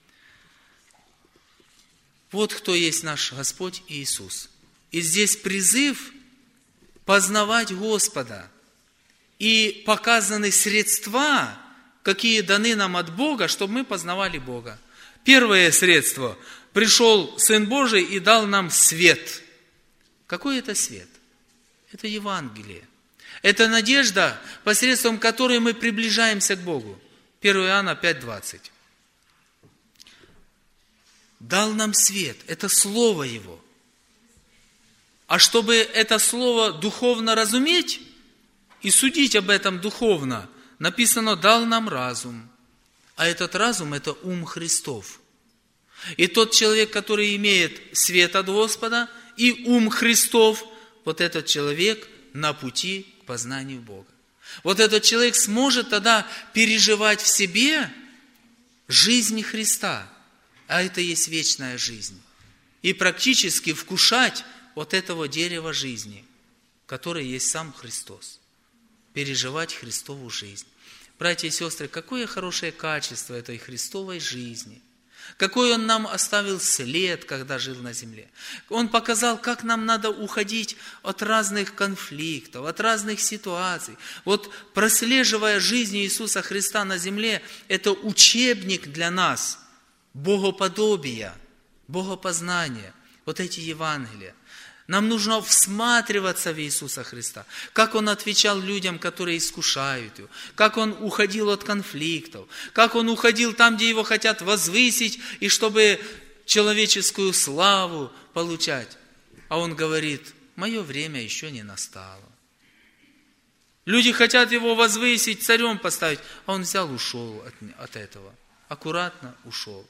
Вот кто есть наш Господь Иисус. И здесь призыв познавать Господа. И показаны средства, какие даны нам от Бога, чтобы мы познавали Бога. Первое средство. Пришел Сын Божий и дал нам свет. Какой это свет? Это Евангелие. Это надежда, посредством которой мы приближаемся к Богу. первое Иоанна пять двадцать. Дал нам свет. Это Слово Его. А чтобы это Слово духовно разуметь и судить об этом духовно, написано, дал нам разум. А этот разум – это ум Христов. И тот человек, который имеет свет от Господа и ум Христов, вот этот человек на пути к познанию Бога. Вот этот человек сможет тогда переживать в себе жизнь Христа. А это есть вечная жизнь. И практически вкушать вот этого дерева жизни, которое есть сам Христос. Переживать Христову жизнь. Братья и сестры, какое хорошее качество этой Христовой жизни. Какой Он нам оставил след, когда жил на земле. Он показал, как нам надо уходить от разных конфликтов, от разных ситуаций. Вот прослеживая жизнь Иисуса Христа на земле, это учебник для нас богоподобия, богопознания. Вот эти Евангелия. Нам нужно всматриваться в Иисуса Христа. Как Он отвечал людям, которые искушают Его. Как Он уходил от конфликтов. Как Он уходил там, где Его хотят возвысить, и чтобы человеческую славу получать. А Он говорит, мое время еще не настало. Люди хотят Его возвысить, царем поставить. А Он взял, ушел от, от этого. Аккуратно ушел.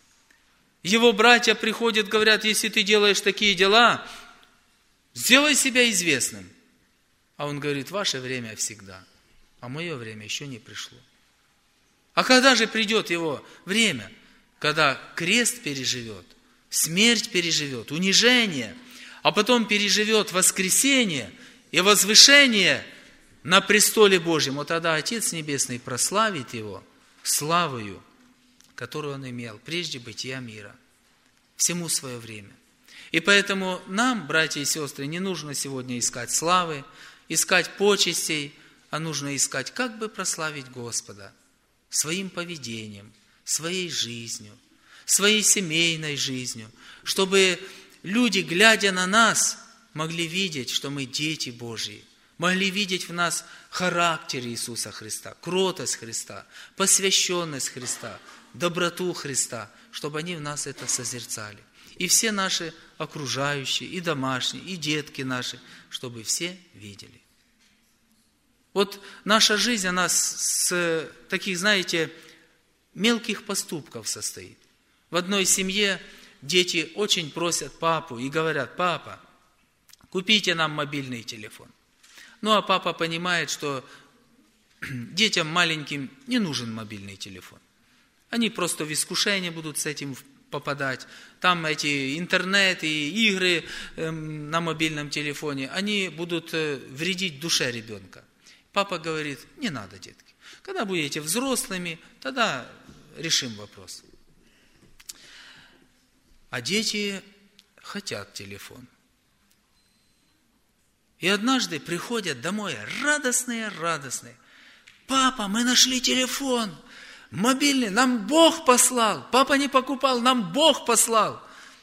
Его братья приходят, говорят, если ты делаешь такие дела, сделай себя известным. А он говорит, ваше время всегда, а мое время еще не пришло. А когда же придет его время? Когда крест переживет, смерть переживет, унижение, а потом переживет воскресение и возвышение на престоле Божьем. Вот тогда Отец Небесный прославит его славою, которую он имел прежде бытия мира. Всему свое время. И поэтому нам, братья и сестры, не нужно сегодня искать славы, искать почестей, а нужно искать, как бы прославить Господа своим поведением, своей жизнью, своей семейной жизнью, чтобы люди, глядя на нас, могли видеть, что мы дети Божьи, могли видеть в нас характер Иисуса Христа, кротость Христа, посвященность Христа, доброту Христа, чтобы они в нас это созерцали. И все наши окружающие, и домашние, и детки наши, чтобы все видели. Вот наша жизнь, она с таких, знаете, мелких поступков состоит. В одной семье дети очень просят папу и говорят: папа, купите нам мобильный телефон. Ну, а папа понимает, что детям маленьким не нужен мобильный телефон. Они просто в искушение будут с этим попадать. Там эти интернет и игры э, на мобильном телефоне, они будут э, вредить душе ребенка. Папа говорит: не надо, детки. Когда будете взрослыми, тогда решим вопрос. А дети хотят телефон. И однажды приходят домой радостные-радостные. Папа, мы нашли телефон. Мобильный, нам Бог послал. Папа не покупал, нам Бог послал.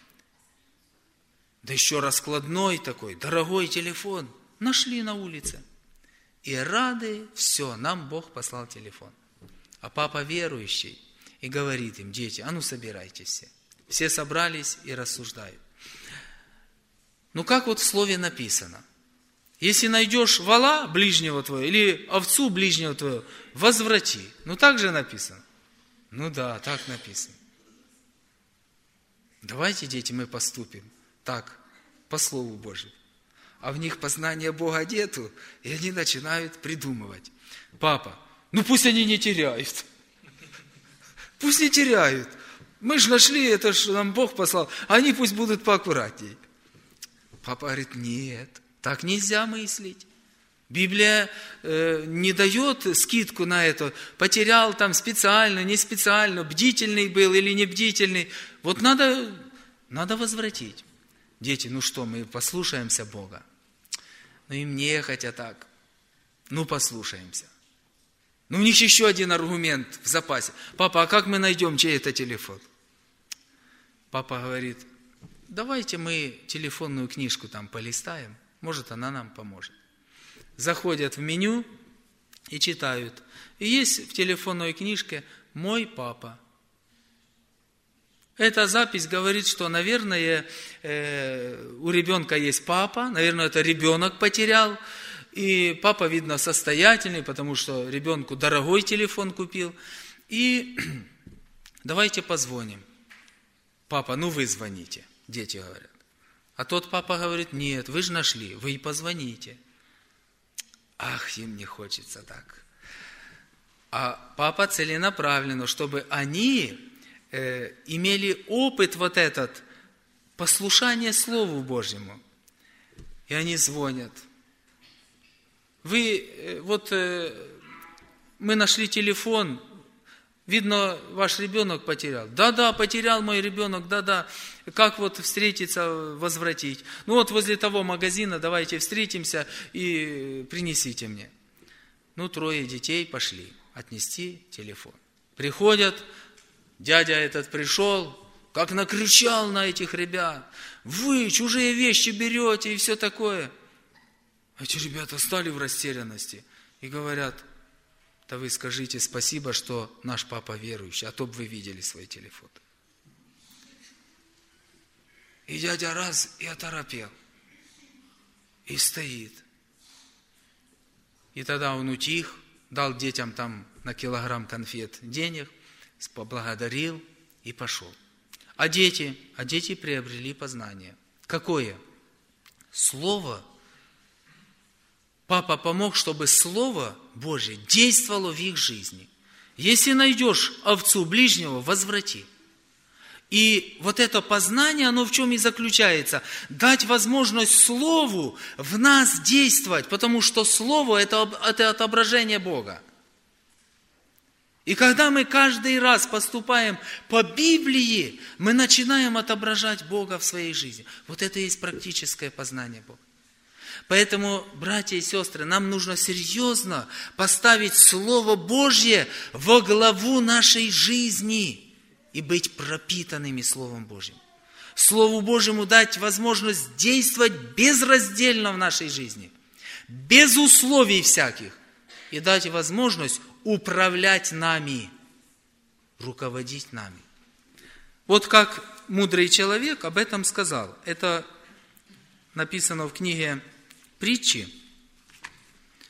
Да еще раскладной такой, дорогой телефон. Нашли на улице. И рады, все, нам Бог послал телефон. А папа верующий и говорит им: дети, а ну собирайтесь все. Все собрались и рассуждают. Ну как вот в слове написано? Если найдешь вола ближнего твоего или овцу ближнего твоего, возврати. Ну так же написано? Ну да, так написано. Давайте, дети, мы поступим так, по Слову Божьему. А в них познания Бога нету, и они начинают придумывать. Папа, ну пусть они не теряют. Пусть не теряют. Мы же нашли, это что нам Бог послал, а они пусть будут поаккуратней. Папа говорит: нет. Так нельзя мыслить. Библия э, не дает скидку на это. Потерял там специально, не специально, бдительный был или не бдительный. Вот надо, надо возвратить. Дети, ну что, мы послушаемся Бога? Ну и мне хотя так. Ну послушаемся. Ну у них еще один аргумент в запасе. Папа, а как мы найдем, чей это телефон? Папа говорит: давайте мы телефонную книжку там полистаем. Может, она нам поможет. Заходят в меню и читают. И есть в телефонной книжке «Мой папа». Эта запись говорит, что, наверное, у ребенка есть папа, наверное, это ребенок потерял, и папа, видно, состоятельный, потому что ребенку дорогой телефон купил. И давайте позвоним. Папа, ну вы звоните, дети говорят. А тот папа говорит: нет, вы же нашли, вы и позвоните. Ах, им не хочется так. А папа целенаправленно, чтобы они э, имели опыт вот этот, послушания Слову Божьему. И они звонят. Вы, э, вот э, мы нашли телефон, видно, ваш ребенок потерял. Да-да, потерял мой ребенок, да-да. Как вот встретиться, возвратить? Ну вот возле того магазина давайте встретимся и принесите мне. Ну, трое детей пошли отнести телефон. Приходят, дядя этот пришел, как накричал на этих ребят. Вы чужие вещи берете и все такое. Эти ребята стали в растерянности и говорят: да вы скажите спасибо, что наш папа верующий, а то бы вы видели свой телефон. И дядя раз и оторопел. И стоит. И тогда он утих, дал детям там на килограмм конфет денег, поблагодарил и пошел. А дети? А дети приобрели познание. Какое? Слово. Папа помог, чтобы Слово Божие действовало в их жизни. Если найдешь овцу ближнего, возврати. И вот это познание, оно в чем и заключается? Дать возможность Слову в нас действовать, потому что Слово это, – это отображение Бога. И когда мы каждый раз поступаем по Библии, мы начинаем отображать Бога в своей жизни. Вот это и есть практическое познание Бога. Поэтому, братья и сестры, нам нужно серьезно поставить Слово Божье во главу нашей жизни и быть пропитанными Словом Божьим. Слову Божьему дать возможность действовать безраздельно в нашей жизни, без условий всяких, и дать возможность управлять нами, руководить нами. Вот как мудрый человек об этом сказал. Это написано в книге Притчи,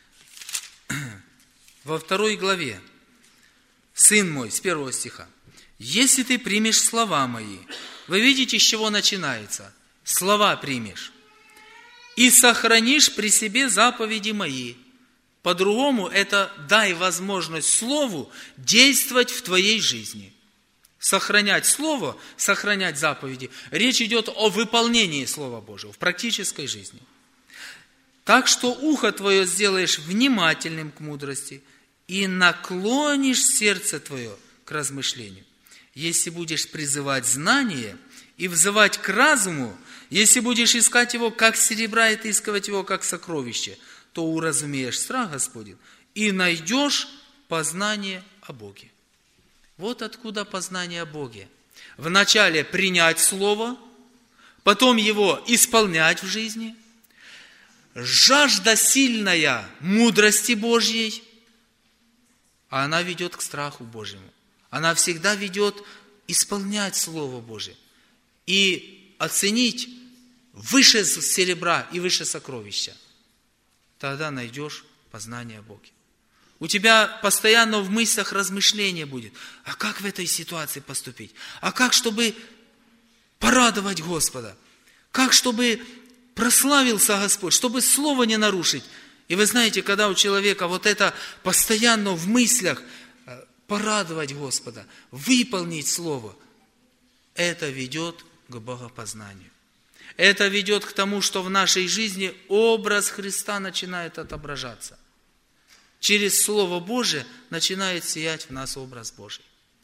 во второй главе. «Сын мой», с первого стиха, если ты примешь слова мои, вы видите, с чего начинается? Слова примешь. И сохранишь при себе заповеди мои. По-другому это дай возможность Слову действовать в твоей жизни. Сохранять Слово, сохранять заповеди. Речь идет о выполнении Слова Божьего в практической жизни. Так что ухо твое сделаешь внимательным к мудрости и наклонишь сердце твое к размышлению. Если будешь призывать знание и взывать к разуму, если будешь искать его, как серебра, и отыскивать его, как сокровище, то уразумеешь страх Господень и найдешь познание о Боге. Вот откуда познание о Боге. Вначале принять Слово, потом его исполнять в жизни. Жажда сильная мудрости Божьей, а она ведет к страху Божьему. Она всегда ведет исполнять Слово Божие и оценить выше серебра и выше сокровища. Тогда найдешь познание о Боге. У тебя постоянно в мыслях размышление будет. А как в этой ситуации поступить? А как, чтобы порадовать Господа? Как, чтобы прославился Господь? Чтобы слово не нарушить. И вы знаете, когда у человека вот это постоянно в мыслях порадовать Господа, выполнить слово, это ведет к богопознанию. Это ведет к тому, что в нашей жизни образ Христа начинает отображаться. Через Слово Божие начинает сиять в нас образ Божий.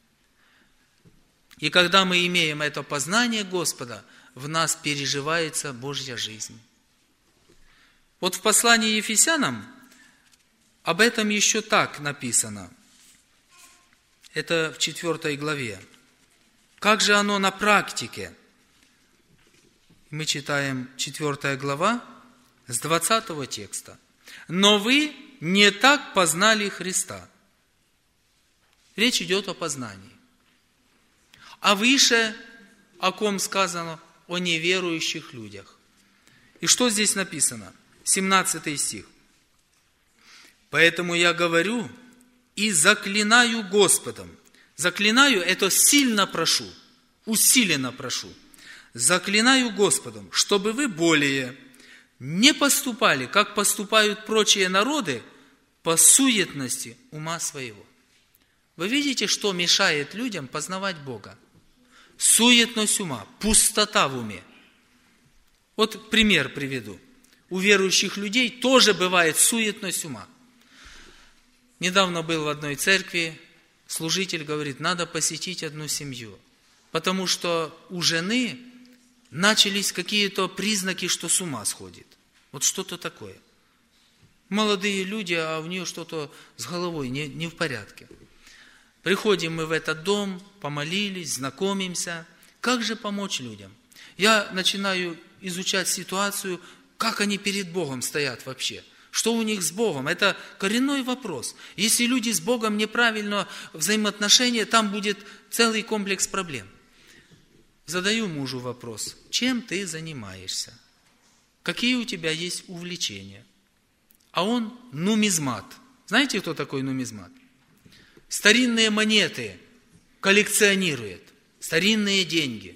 И когда мы имеем это познание Господа, в нас переживается Божья жизнь. Вот в послании Ефесянам об этом еще так написано. Это в четвёртой главе. Как же оно на практике? Мы читаем четвёртая глава с двадцатого текста. «Но вы не так познали Христа». Речь идет о познании. А выше о ком сказано? О неверующих людях. И что здесь написано? семнадцатый стих. «Поэтому я говорю и заклинаю Господом». Заклинаю – это сильно прошу, усиленно прошу. «Заклинаю Господом, чтобы вы более не поступали, как поступают прочие народы, по суетности ума своего». Вы видите, что мешает людям познавать Бога? Суетность ума, пустота в уме. Вот пример приведу. У верующих людей тоже бывает суетность ума. Недавно был в одной церкви, служитель говорит, надо посетить одну семью, потому что у жены начались какие-то признаки, что с ума сходит. Вот что-то такое. Молодые люди, а у нее что-то с головой не, не в порядке. Приходим мы в этот дом, помолились, знакомимся. Как же помочь людям? Я начинаю изучать ситуацию, как они перед Богом стоят вообще. Что у них с Богом? Это коренной вопрос. Если люди с Богом неправильно взаимоотношения, там будет целый комплекс проблем. Задаю мужу вопрос, чем ты занимаешься? Какие у тебя есть увлечения? А он нумизмат. Знаете, кто такой нумизмат? Старинные монеты коллекционирует, старинные деньги.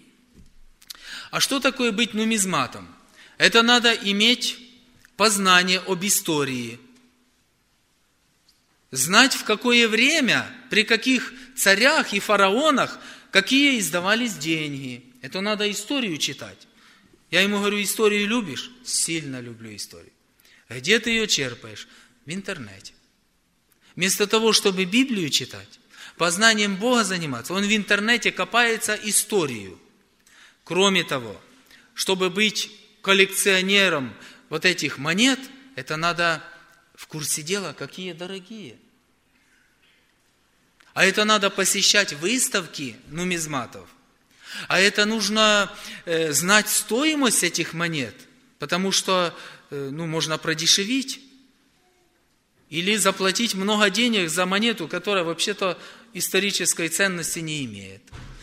А что такое быть нумизматом? Это надо иметь познание об истории. Знать, в какое время, при каких царях и фараонах, какие издавались деньги. Это надо историю читать. Я ему говорю, историю любишь? Сильно люблю историю. Где ты ее черпаешь? В интернете. Вместо того, чтобы Библию читать, познанием Бога заниматься, он в интернете копается историю. Кроме того, чтобы быть коллекционером вот этих монет, это надо в курсе дела, какие дорогие. А это надо посещать выставки нумизматов. А это нужно э, знать стоимость этих монет, потому что э, ну, можно продешевить. Или заплатить много денег за монету, которая вообще-то исторической ценности не имеет.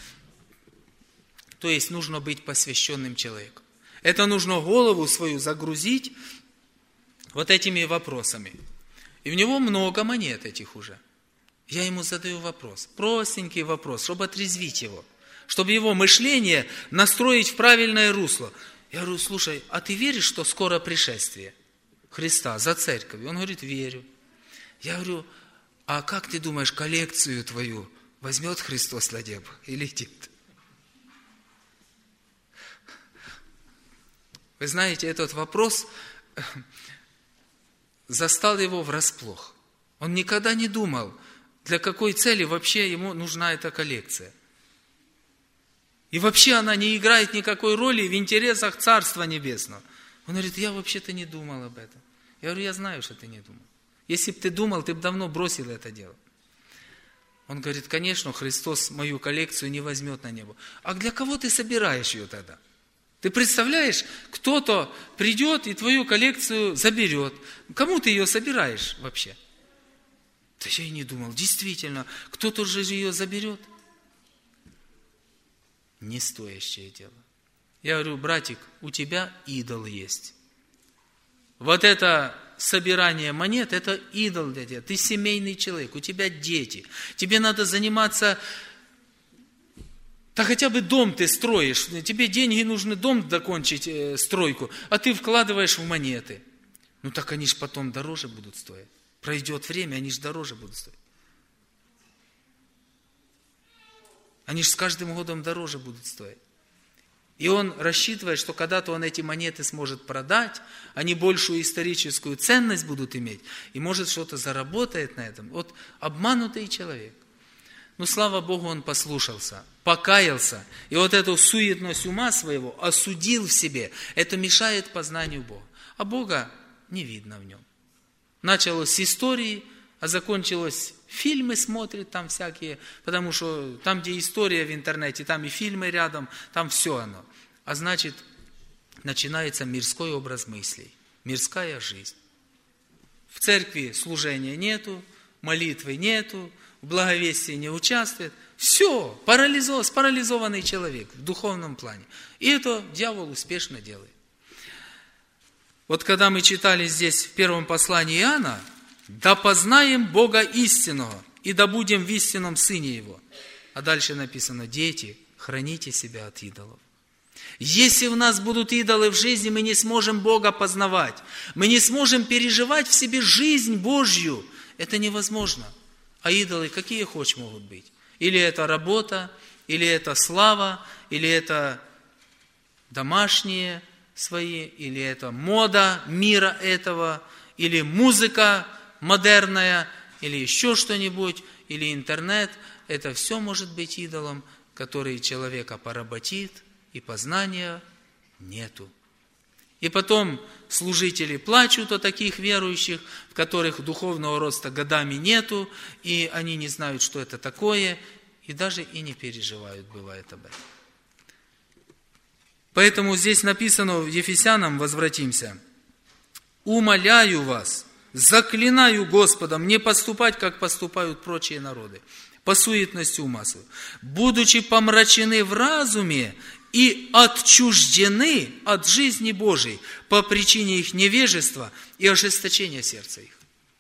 То есть нужно быть посвященным человеком. Это нужно голову свою загрузить вот этими вопросами. И в него много монет этих уже. Я ему задаю вопрос, простенький вопрос, чтобы отрезвить его, чтобы его мышление настроить в правильное русло. Я говорю, слушай, а ты веришь, что скоро пришествие Христа за церковью? Он говорит, верю. Я говорю, а как ты думаешь, коллекцию твою возьмет Христос на небо или нет? Вы знаете, этот вопрос застал его врасплох. Он никогда не думал, для какой цели вообще ему нужна эта коллекция. И вообще она не играет никакой роли в интересах Царства Небесного. Он говорит, я вообще-то не думал об этом. Я говорю, я знаю, что ты не думал. Если бы ты думал, ты бы давно бросил это дело. Он говорит, конечно, Христос мою коллекцию не возьмет на небо. А для кого ты собираешь ее тогда? Ты представляешь, кто-то придет и твою коллекцию заберет. Кому ты ее собираешь вообще? Да я и не думал. Действительно, кто-то же ее заберет. Не стоящее дело. Я говорю, братик, у тебя идол есть. Вот это собирание монет, это идол для тебя. Ты семейный человек, у тебя дети. Тебе надо заниматься... Да хотя бы дом ты строишь. Тебе деньги нужны, дом докончить, э, стройку, а ты вкладываешь в монеты. Ну так они же потом дороже будут стоить. Пройдет время, они же дороже будут стоить. Они же с каждым годом дороже будут стоить. И он рассчитывает, что когда-то он эти монеты сможет продать, они большую историческую ценность будут иметь, и может что-то заработает на этом. Вот обманутый человек. Но слава Богу, он послушался, покаялся, и вот эту суетность ума своего осудил в себе. Это мешает познанию Бога. А Бога не видно в нем. Началось с истории, а закончилось, фильмы смотрит там всякие, потому что там, где история в интернете, там и фильмы рядом, там все оно. А значит, начинается мирской образ мыслей, мирская жизнь. В церкви служения нету, молитвы нету, в благовестии не участвует. Все, парализован, спарализованный человек в духовном плане. И это дьявол успешно делает. Вот когда мы читали здесь в первом послании Иоанна, «Да познаем Бога истинного, и да будем в истинном Сыне Его». А дальше написано, дети, храните себя от идолов. Если у нас будут идолы в жизни, мы не сможем Бога познавать. Мы не сможем переживать в себе жизнь Божью. Это невозможно. А идолы какие хочешь могут быть? Или это работа, или это слава, или это домашние свои, или это мода мира этого, или музыка модерная, или еще что-нибудь, или интернет. Это все может быть идолом, который человека поработит, и познания нету. И потом служители плачут о таких верующих, в которых духовного роста годами нету, и они не знают, что это такое, и даже и не переживают, бывает об этом. Поэтому здесь написано в Ефесянам, возвратимся, «Умоляю вас, заклинаю Господом не поступать, как поступают прочие народы, по суетности ума своего, будучи помрачены в разуме и отчуждены от жизни Божией по причине их невежества и ожесточения сердца их.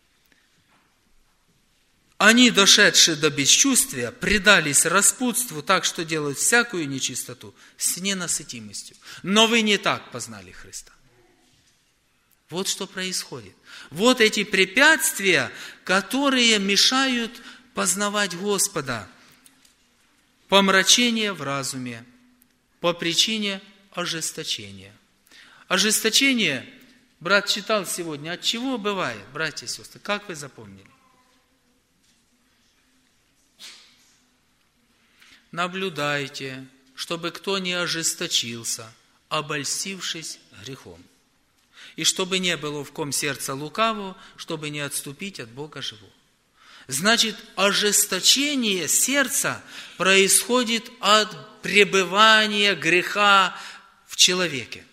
Они, дошедшие до бесчувствия, предались распутству так, что делают всякую нечистоту с ненасытимостью. Но вы не так познали Христа». Вот что происходит. Вот эти препятствия, которые мешают познавать Господа. Помрачение в разуме по причине ожесточения. Ожесточение, брат читал сегодня, от чего бывает, братья и сестры, как вы запомнили? Наблюдайте, чтобы кто не ожесточился, обольстившись грехом. И чтобы не было в ком сердца лукавого, чтобы не отступить от Бога живого. Значит, ожесточение сердца происходит от пребывания греха в человеке.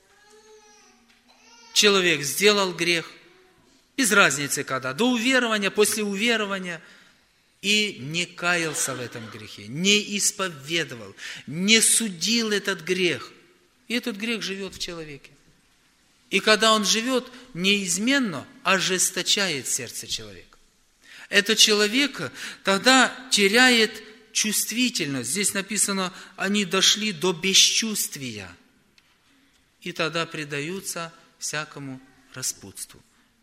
Человек сделал грех, без разницы когда, до уверования, после уверования, и не каялся в этом грехе, не исповедовал, не судил этот грех. И этот грех живет в человеке. И когда он живет, неизменно ожесточает сердце человека. этот человек тогда теряет чувствительность. Здесь написано, они дошли до бесчувствия. И тогда предаются всякому распутству.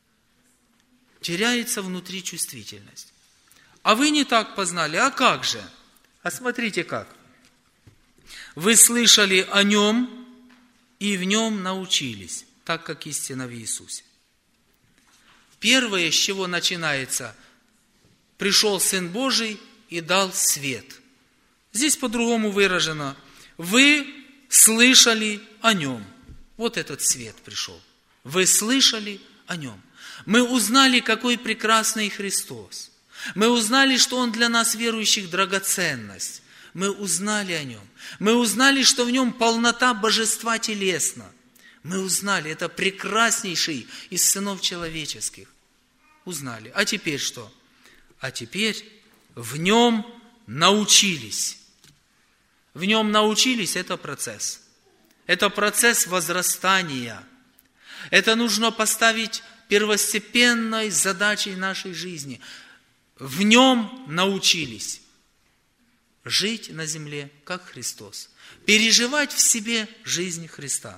Теряется внутри чувствительность. А вы не так познали, а как же? А смотрите как. Вы слышали о нем и в нем научились, так как истина в Иисусе. Первое, с чего начинается, пришел Сын Божий и дал свет. Здесь по-другому выражено. Вы слышали о нем. Вот этот свет пришел. Вы слышали о нем. Мы узнали, какой прекрасный Христос. Мы узнали, что Он для нас, верующих, драгоценность. Мы узнали о Нем. Мы узнали, что в Нем полнота божества телесна. Мы узнали, это прекраснейший из сынов человеческих. Узнали. А теперь что? А теперь в Нем научились. В Нем научились – это процесс. Это процесс возрастания. Это нужно поставить первостепенной задачей нашей жизни. В Нем научились жить на земле, как Христос. Переживать в себе жизнь Христа.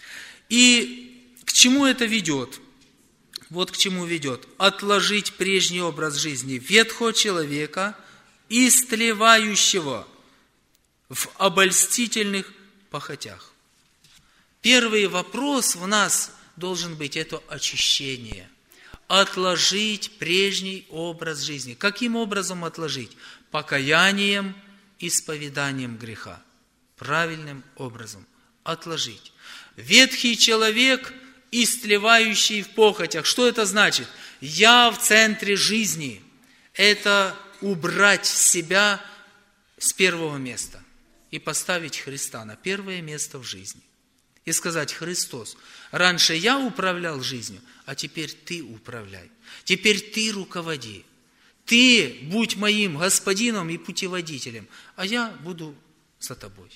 И к чему это ведет? Вот к чему ведет. Отложить прежний образ жизни ветхого человека, истлевающего в обольстительных похотях. Первый вопрос в нас должен быть – это очищение. Отложить прежний образ жизни. Каким образом отложить? Покаянием, исповеданием греха. Правильным образом. Отложить. Ветхий человек, истлевающий в похотях. Что это значит? Я в центре жизни. Это убрать себя с первого места и поставить Христа на первое место в жизни. И сказать: Христос, раньше я управлял жизнью, а теперь Ты управляй. Теперь Ты руководи. Ты будь моим господином и путеводителем, а я буду за Тобой.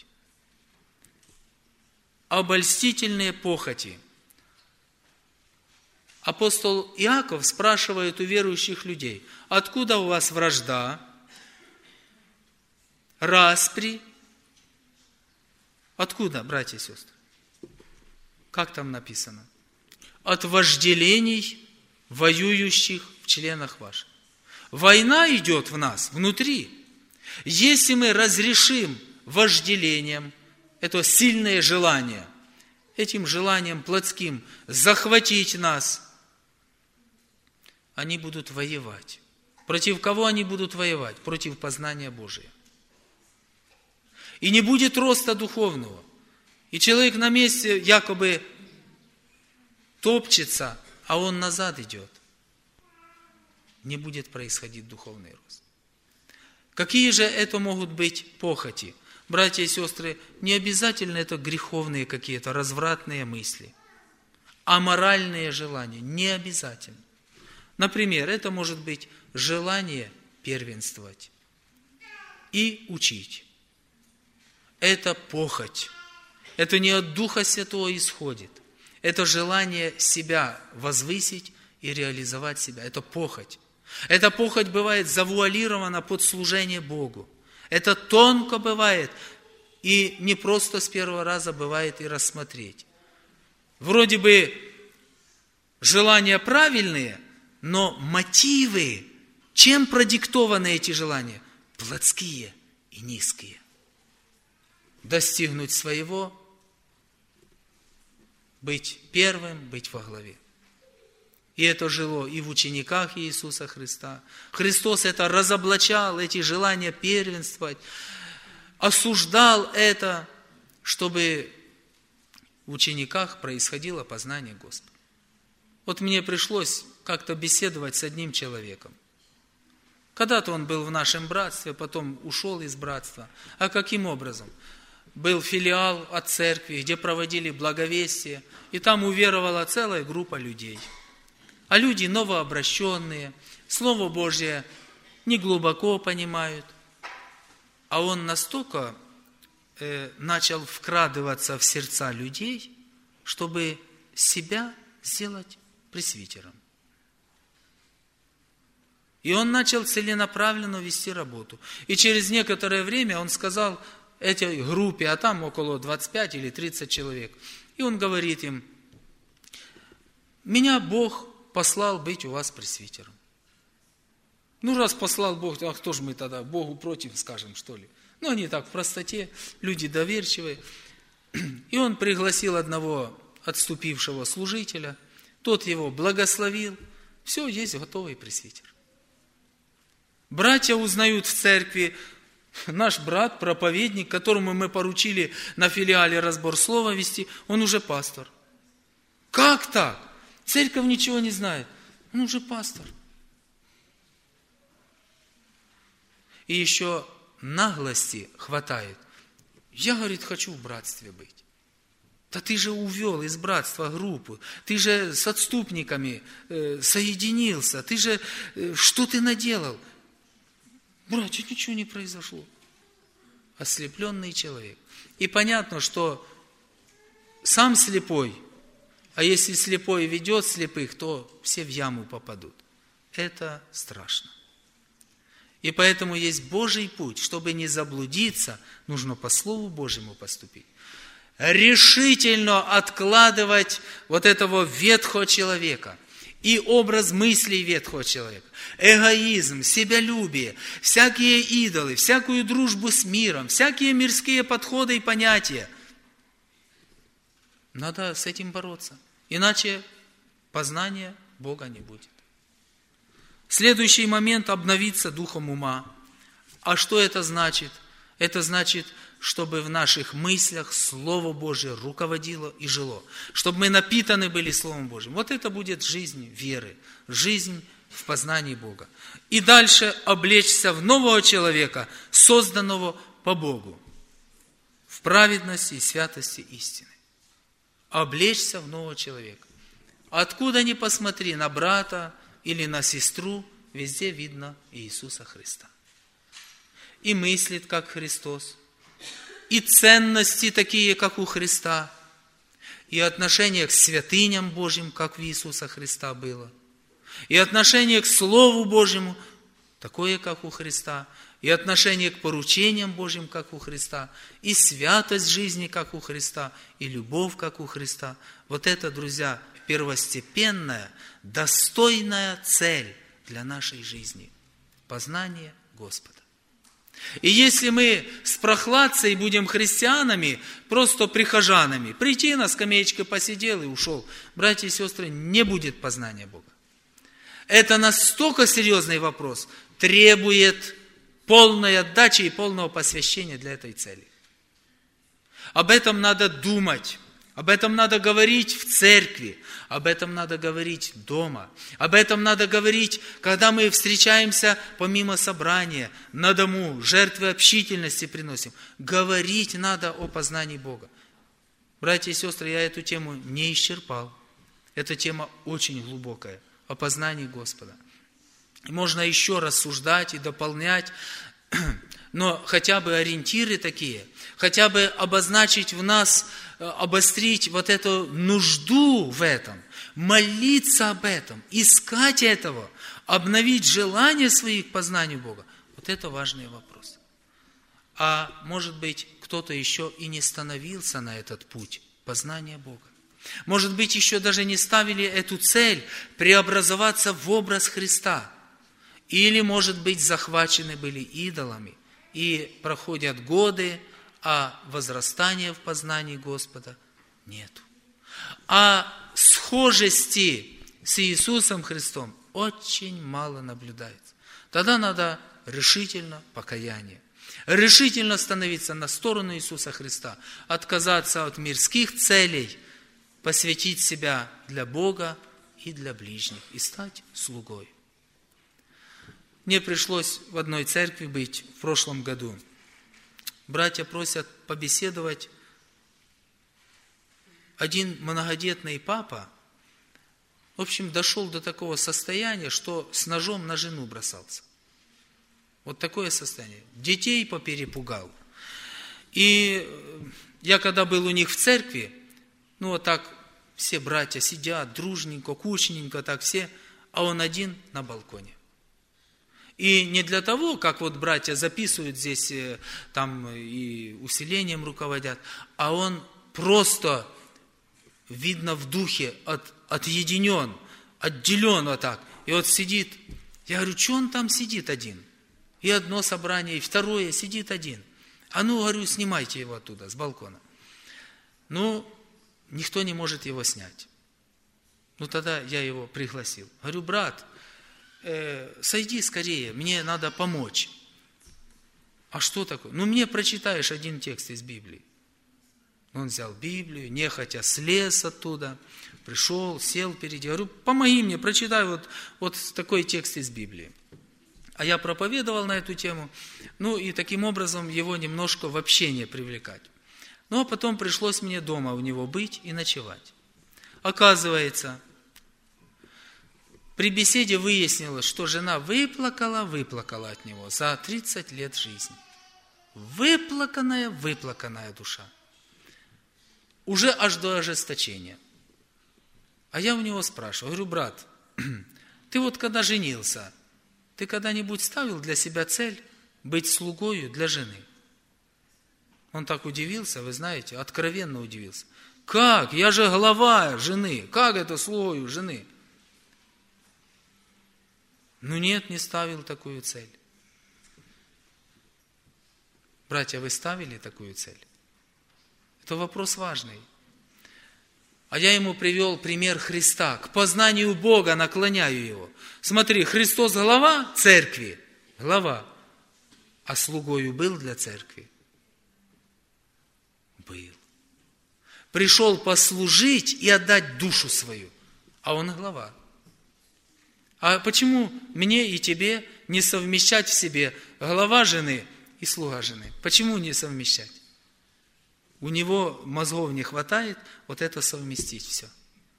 Обольстительные похоти. Апостол Иаков спрашивает у верующих людей: откуда у вас вражда, распри? Откуда, братья и сестры? Как там написано? От вожделений, воюющих в членах ваших. Война идет в нас, внутри. Если мы разрешим вожделением, это сильное желание, этим желанием плотским захватить нас, они будут воевать. Против кого они будут воевать? Против познания Божия. И не будет роста духовного. И человек на месте якобы топчется, а он назад идет. Не будет происходить духовный рост. Какие же это могут быть похоти? Братья и сестры, не обязательно это греховные какие-то развратные мысли. Аморальные желания. Не обязательно. Например, это может быть желание первенствовать и учить. Это похоть. Это не от Духа Святого исходит. Это желание себя возвысить и реализовать себя. Это похоть. Эта похоть бывает завуалирована под служение Богу. Это тонко бывает. И не просто с первого раза бывает и рассмотреть. Вроде бы желания правильные, но мотивы, чем продиктованы эти желания? Плотские и низкие. Достигнуть своего, быть первым, быть во главе. И это жило и в учениках Иисуса Христа. Христос это разоблачал, эти желания первенствовать, осуждал это, чтобы в учениках происходило познание Господа. Вот мне пришлось как-то беседовать с одним человеком. Когда-то он был в нашем братстве, потом ушел из братства. А каким образом? Был филиал от церкви, где проводили благовестие, и там уверовала целая группа людей. А люди новообращенные, Слово Божье не глубоко понимают. А он настолько э, начал вкрадываться в сердца людей, чтобы себя сделать пресвитером. И он начал целенаправленно вести работу. И через некоторое время он сказал этой группе, а там около двадцать пять или тридцать человек, и он говорит им: меня Бог послал быть у вас пресвитером. Ну, раз послал Бог, а кто же мы тогда Богу против скажем, что ли? Ну, они так в простоте, люди доверчивые. И он пригласил одного отступившего служителя, тот его благословил. Все, есть готовый пресвитер. Братья узнают в церкви, наш брат, проповедник, которому мы поручили на филиале разбор слова вести, он уже пастор. Как так? Церковь ничего не знает. Он уже пастор. И еще наглости хватает. Я, говорит, хочу в братстве быть. Да ты же увел из братства группу, ты же с отступниками э, соединился, ты же, э, что ты наделал? Братья, ничего не произошло. Ослепленный человек. И понятно, что сам слепой, а если слепой ведет слепых, то все в яму попадут. Это страшно. И поэтому есть Божий путь. Чтобы не заблудиться, нужно по Слову Божьему поступить. Решительно откладывать вот этого ветхого человека и образ мыслей ветхого человека. Эгоизм, себялюбие, всякие идолы, всякую дружбу с миром, всякие мирские подходы и понятия. Надо с этим бороться. Иначе познания Бога не будет. Следующий момент – обновиться духом ума. А что это значит? Это значит, чтобы в наших мыслях Слово Божие руководило и жило. Чтобы мы напитаны были Словом Божьим. Вот это будет жизнь веры, жизнь в познании Бога. И дальше облечься в нового человека, созданного по Богу, в праведности и святости истины. Облечься в нового человека. Откуда ни посмотри, на брата или на сестру, везде видно Иисуса Христа. И мыслит, как Христос, и ценности такие, как у Христа, и отношение к святыням Божьим, как у Иисуса Христа было, и отношение к Слову Божьему, такое, как у Христа, и отношение к поручениям Божьим, как у Христа, и святость жизни, как у Христа, и любовь, как у Христа. Вот это, друзья, первостепенная, достойная цель для нашей жизни – познание Господа. И если мы с прохладцей будем христианами, просто прихожанами, прийти на скамеечке посидел и ушел, братья и сестры, не будет познания Бога. Это настолько серьезный вопрос, требует полной отдачи и полного посвящения для этой цели. Об этом надо думать, об этом надо говорить в церкви, об этом надо говорить дома, об этом надо говорить, когда мы встречаемся помимо собрания, на дому, жертвы общительности приносим. Говорить надо о познании Бога. Братья и сестры, я эту тему не исчерпал. Эта тема очень глубокая, о познании Господа. Можно еще рассуждать и дополнять, но хотя бы ориентиры такие, хотя бы обозначить в нас, обострить вот эту нужду в этом, молиться об этом, искать этого, обновить желание своих к познанию Бога. Вот это важный вопрос. А может быть, кто-то еще и не становился на этот путь познания Бога. Может быть, еще даже не ставили эту цель преобразоваться в образ Христа. Или, может быть, захвачены были идолами, и проходят годы, а возрастания в познании Господа нету. А схожести с Иисусом Христом очень мало наблюдается. Тогда надо решительно покаяние. Решительно становиться на сторону Иисуса Христа, отказаться от мирских целей, посвятить себя для Бога и для ближних, и стать слугой. Мне пришлось в одной церкви быть в прошлом году. Братья просят побеседовать. Один многодетный папа, в общем, дошел до такого состояния, что с ножом на жену бросался. Вот такое состояние. Детей поперепугал. И я когда был у них в церкви, ну вот так все братья сидят дружненько, кучненько, так все, а он один на балконе. И не для того, как вот братья записывают здесь, там и усилением руководят, а он просто, видно, в духе от, отъединен, отделен вот так. И вот сидит, я говорю, что он там сидит один? И одно собрание, и второе, сидит один. А ну, говорю, снимайте его оттуда, с балкона. Ну, никто не может его снять. Ну, тогда я его пригласил. Говорю, брат, э, сойди скорее, мне надо помочь. А что такое? Ну, мне прочитаешь один текст из Библии. Он взял Библию, нехотя слез оттуда, пришел, сел впереди. Говорю, помоги мне, прочитай вот, вот такой текст из Библии. А я проповедовал на эту тему, ну и таким образом его немножко в общение привлекать. Ну а потом пришлось мне дома у него быть и ночевать. Оказывается, при беседе выяснилось, что жена выплакала, выплакала от него за тридцать лет жизни. Выплаканная, выплаканная душа. Уже аж до ожесточения. А я у него спрашиваю, говорю, брат, ты вот когда женился, ты когда-нибудь ставил для себя цель быть слугою для жены? Он так удивился, вы знаете, откровенно удивился. Как? Я же глава жены. Как это слугою жены? Ну нет, не ставил такую цель. Братья, вы ставили такую цель? Это вопрос важный. А я ему привел пример Христа. К познанию Бога наклоняю его. Смотри, Христос глава церкви. Глава. А слугою был для церкви? Был. Пришел послужить и отдать душу свою. А он глава. А почему мне и тебе не совмещать в себе глава жены и слуга жены? Почему не совмещать? У него мозгов не хватает вот это совместить все.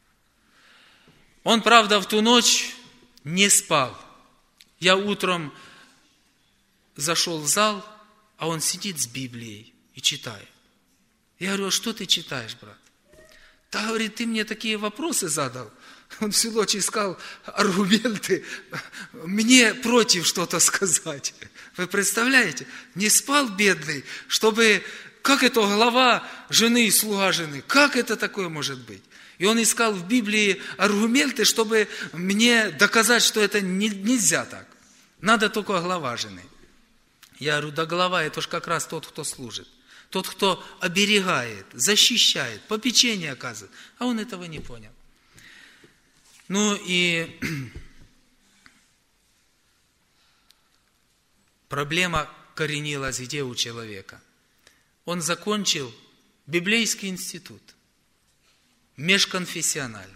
Он, правда, в ту ночь не спал. Я утром зашел в зал, а он сидит с Библией и читает. Я говорю, а что ты читаешь, брат? Да, говорит, ты мне такие вопросы задал. Он всю ночь искал аргументы, мне против что-то сказать. Вы представляете? Не спал бедный, чтобы... Как это глава жены и слуга жены? Как это такое может быть? И он искал в Библии аргументы, чтобы мне доказать, что это не, нельзя так. Надо только глава жены. Я говорю, да глава, это уж как раз тот, кто служит. Тот, кто оберегает, защищает, попечение оказывает. А он этого не понял. Ну и проблема коренилась где у человека? Он закончил библейский институт, межконфессиональный,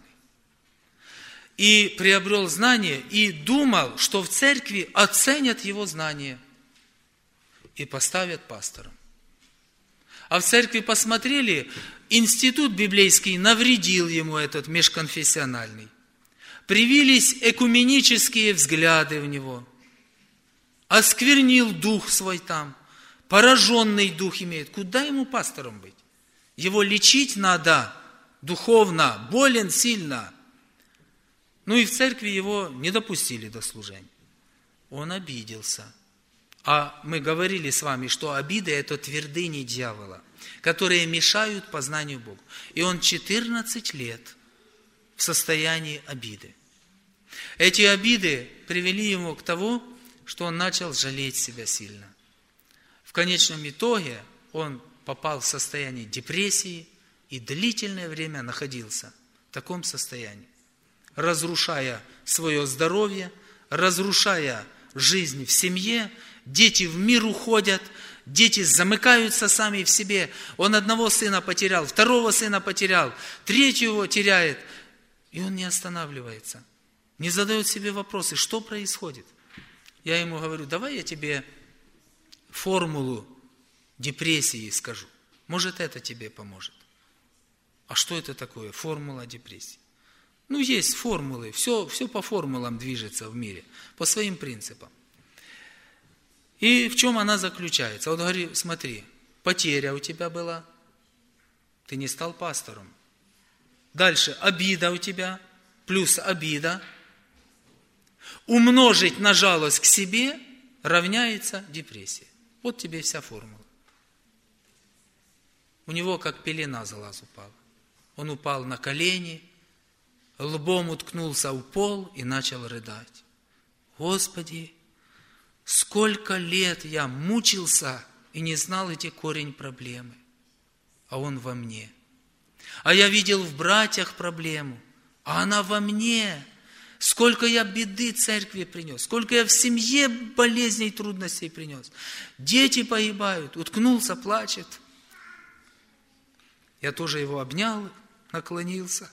и приобрел знания, и думал, что в церкви оценят его знания и поставят пастором. А в церкви посмотрели, институт библейский навредил ему этот межконфессиональный. Привились экуменические взгляды в него, осквернил дух свой там. Пораженный дух имеет. Куда ему пастором быть? Его лечить надо духовно, болен сильно. Ну и в церкви его не допустили до служения. Он обиделся. А мы говорили с вами, что обиды – это твердыни дьявола, которые мешают познанию Бога. И он четырнадцать лет в состоянии обиды. Эти обиды привели его к тому, что он начал жалеть себя сильно. В конечном итоге он попал в состояние депрессии и длительное время находился в таком состоянии, разрушая свое здоровье, разрушая жизнь в семье, дети в мир уходят, дети замыкаются сами в себе. Он одного сына потерял, второго сына потерял, третьего теряет, и он не останавливается, не задает себе вопросы, что происходит. Я ему говорю, давай я тебе формулу депрессии скажу. Может, это тебе поможет. А что это такое? Формула депрессии. Ну, есть формулы. Все, все по формулам движется в мире. По своим принципам. И в чем она заключается? Вот говорю, смотри, потеря у тебя была. Ты не стал пастором. Дальше обида у тебя. Плюс обида. умножить на жалость к себе равняется депрессия. Вот тебе вся формула. У него как пелена за глаз упала. Он упал на колени, лбом уткнулся в пол и начал рыдать. Господи, сколько лет я мучился и не знал эти корень проблемы, а он во мне. А я видел в братьях проблему, а она во мне. Сколько я беды церкви принес, сколько я в семье болезней и трудностей принес. Дети погибают, уткнулся, плачет. Я тоже его обнял, наклонился.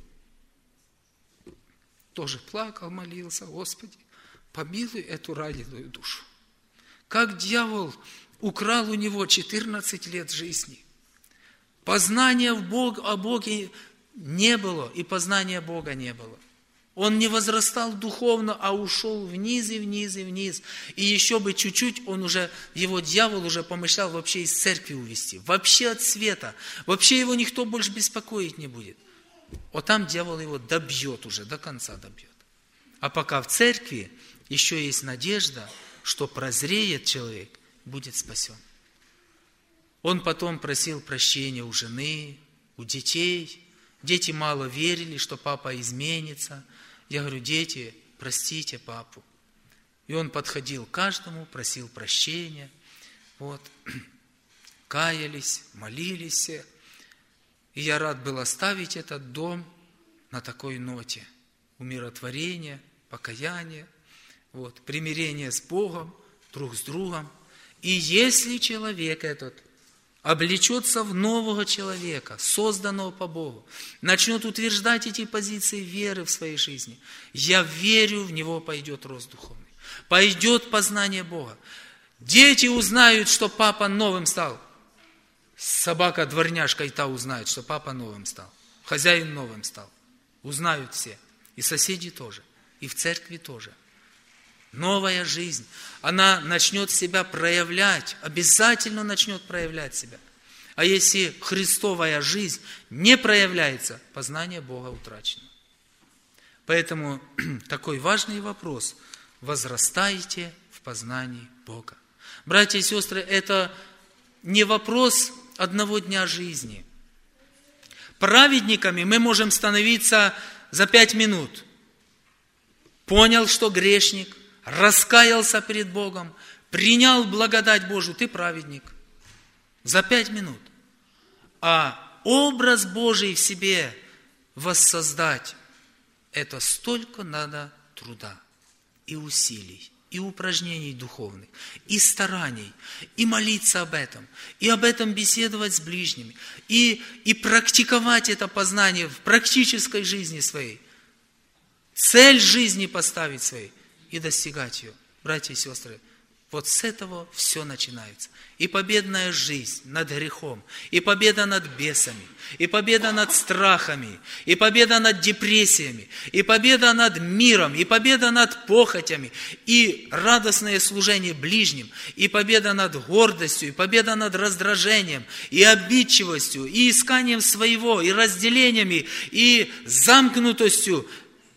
Тоже плакал, молился, Господи, помилуй эту раненую душу. Как дьявол украл у него четырнадцать лет жизни. Познания в Бог, о Боге не было, и познания Бога не было. Он не возрастал духовно, а ушел вниз и вниз и вниз. И еще бы чуть-чуть, он уже, его дьявол уже помышлял вообще из церкви увести. Вообще от света. Вообще его никто больше беспокоить не будет. Вот там дьявол его добьет уже, до конца добьет. А пока в церкви еще есть надежда, что прозреет человек, будет спасен. Он потом просил прощения у жены, у детей. Дети мало верили, что папа изменится. Я говорю, дети, простите папу. И он подходил к каждому, просил прощения. Вот. Каялись, молились все. И я рад был оставить этот дом на такой ноте. Умиротворение, покаяние, вот, примирение с Богом, друг с другом. И если человек этот облечется в нового человека, созданного по Богу, начнет утверждать эти позиции веры в своей жизни, я верю, в него пойдет рост духовный. Пойдет познание Бога. Дети узнают, что папа новым стал. Собака-дворняжка и та узнает, что папа новым стал. Хозяин новым стал. Узнают все. И соседи тоже. И в церкви тоже. Новая жизнь. Она начнет себя проявлять. Обязательно начнет проявлять себя. А если христовая жизнь не проявляется, познание Бога утрачено. Поэтому такой важный вопрос. Возрастайте в познании Бога. Братья и сестры, это не вопрос одного дня жизни. Праведниками мы можем становиться за пять минут. Понял, что грешник, раскаялся перед Богом, принял благодать Божию, ты праведник. За пять минут. А образ Божий в себе воссоздать, это столько надо труда и усилий, и упражнений духовных, и стараний, и молиться об этом, и об этом беседовать с ближними, и, и практиковать это познание в практической жизни своей. Цель жизни поставить своей и достигать ее. Братья и сестры, вот с этого все начинается. И победная жизнь над грехом, и победа над бесами, и победа над страхами, и победа над депрессиями, и победа над миром, и победа над похотями, и радостное служение ближним, и победа над гордостью, и победа над раздражением, и обидчивостью, и исканием своего, и разделениями, и замкнутостью.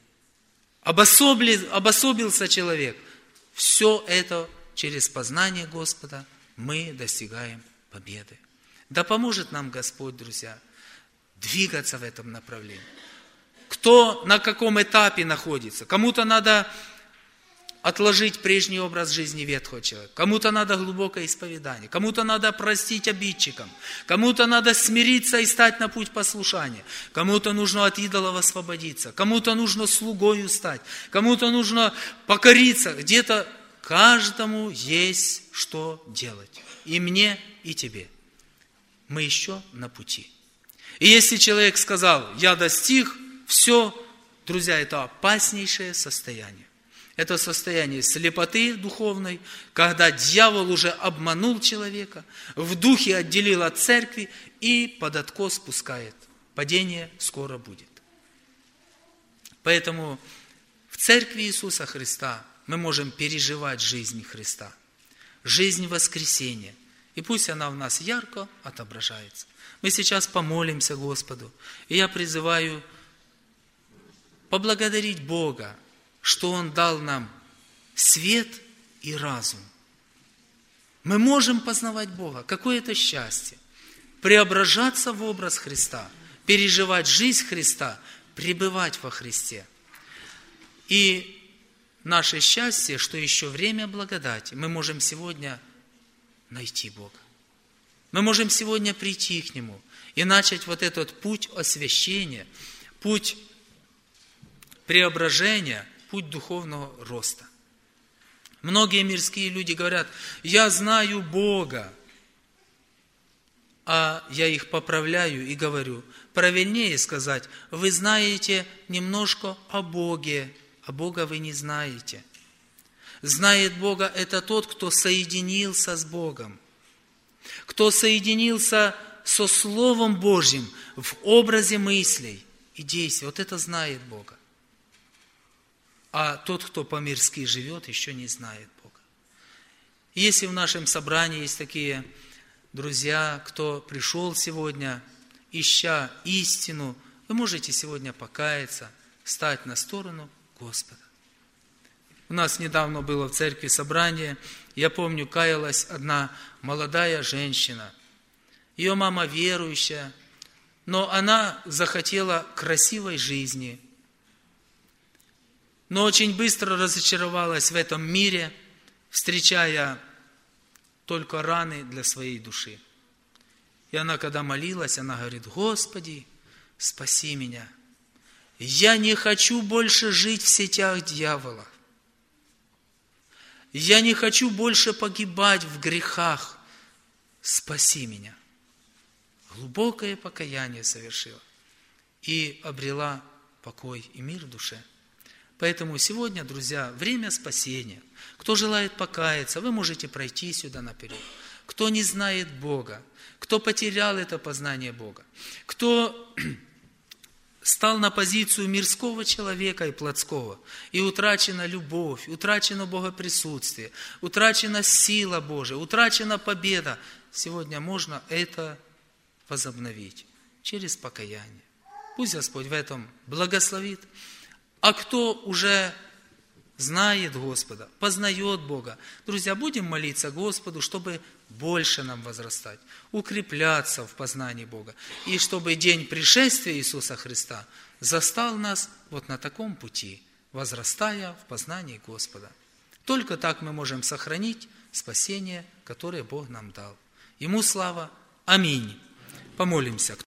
Обособли, обособился человек. Все это через познание Господа мы достигаем победы. Да поможет нам Господь, друзья, двигаться в этом направлении. Кто на каком этапе находится? Кому-то надо отложить прежний образ жизни ветхого человека. Кому-то надо глубокое исповедание. Кому-то надо простить обидчикам. Кому-то надо смириться и стать на путь послушания. Кому-то нужно от идолов освободиться. Кому-то нужно слугою стать. Кому-то нужно покориться. Где-то каждому есть что делать. И мне, и тебе. Мы еще на пути. И если человек сказал, я достиг, все, друзья, это опаснейшее состояние. Это состояние слепоты духовной, когда дьявол уже обманул человека, в духе отделил от церкви и под откос спускает. Падение скоро будет. Поэтому в церкви Иисуса Христа мы можем переживать жизнь Христа, жизнь воскресения. И пусть она в нас ярко отображается. Мы сейчас помолимся Господу. И я призываю поблагодарить Бога, что Он дал нам свет и разум. Мы можем познавать Бога. Какое это счастье! Преображаться в образ Христа, переживать жизнь Христа, пребывать во Христе. И наше счастье, что еще время благодати, мы можем сегодня найти Бога. Мы можем сегодня прийти к Нему и начать вот этот путь освящения, путь преображения, путь духовного роста. Многие мирские люди говорят: я знаю Бога, а я их поправляю и говорю: правильнее сказать, вы знаете немножко о Боге, а Бога вы не знаете. Знает Бога – это тот, кто соединился с Богом, кто соединился со Словом Божьим в образе мыслей и действий. Вот это знает Бога. А тот, кто по-мирски живет, еще не знает Бога. И если в нашем собрании есть такие друзья, кто пришел сегодня, ища истину, вы можете сегодня покаяться, стать на сторону Господа. У нас недавно было в церкви собрание, я помню, каялась одна молодая женщина. Ее мама верующая, но она захотела красивой жизни, но очень быстро разочаровалась в этом мире, встречая только раны для своей души. И она, когда молилась, она говорит: Господи, спаси меня. Я не хочу больше жить в сетях дьявола. Я не хочу больше погибать в грехах. Спаси меня. Глубокое покаяние совершила и обрела покой и мир в душе. Поэтому сегодня, друзья, время спасения. Кто желает покаяться, вы можете пройти сюда наперед. Кто не знает Бога, кто потерял это познание Бога, кто стал на позицию мирского человека и плотского, и утрачена любовь, утрачено Богоприсутствие, утрачена сила Божия, утрачена победа. Сегодня можно это возобновить через покаяние. Пусть Господь в этом благословит. А кто уже знает Господа, познает Бога, друзья, будем молиться Господу, чтобы больше нам возрастать, укрепляться в познании Бога, и чтобы день пришествия Иисуса Христа застал нас вот на таком пути, возрастая в познании Господа. Только так мы можем сохранить спасение, которое Бог нам дал. Ему слава. Аминь. Помолимся.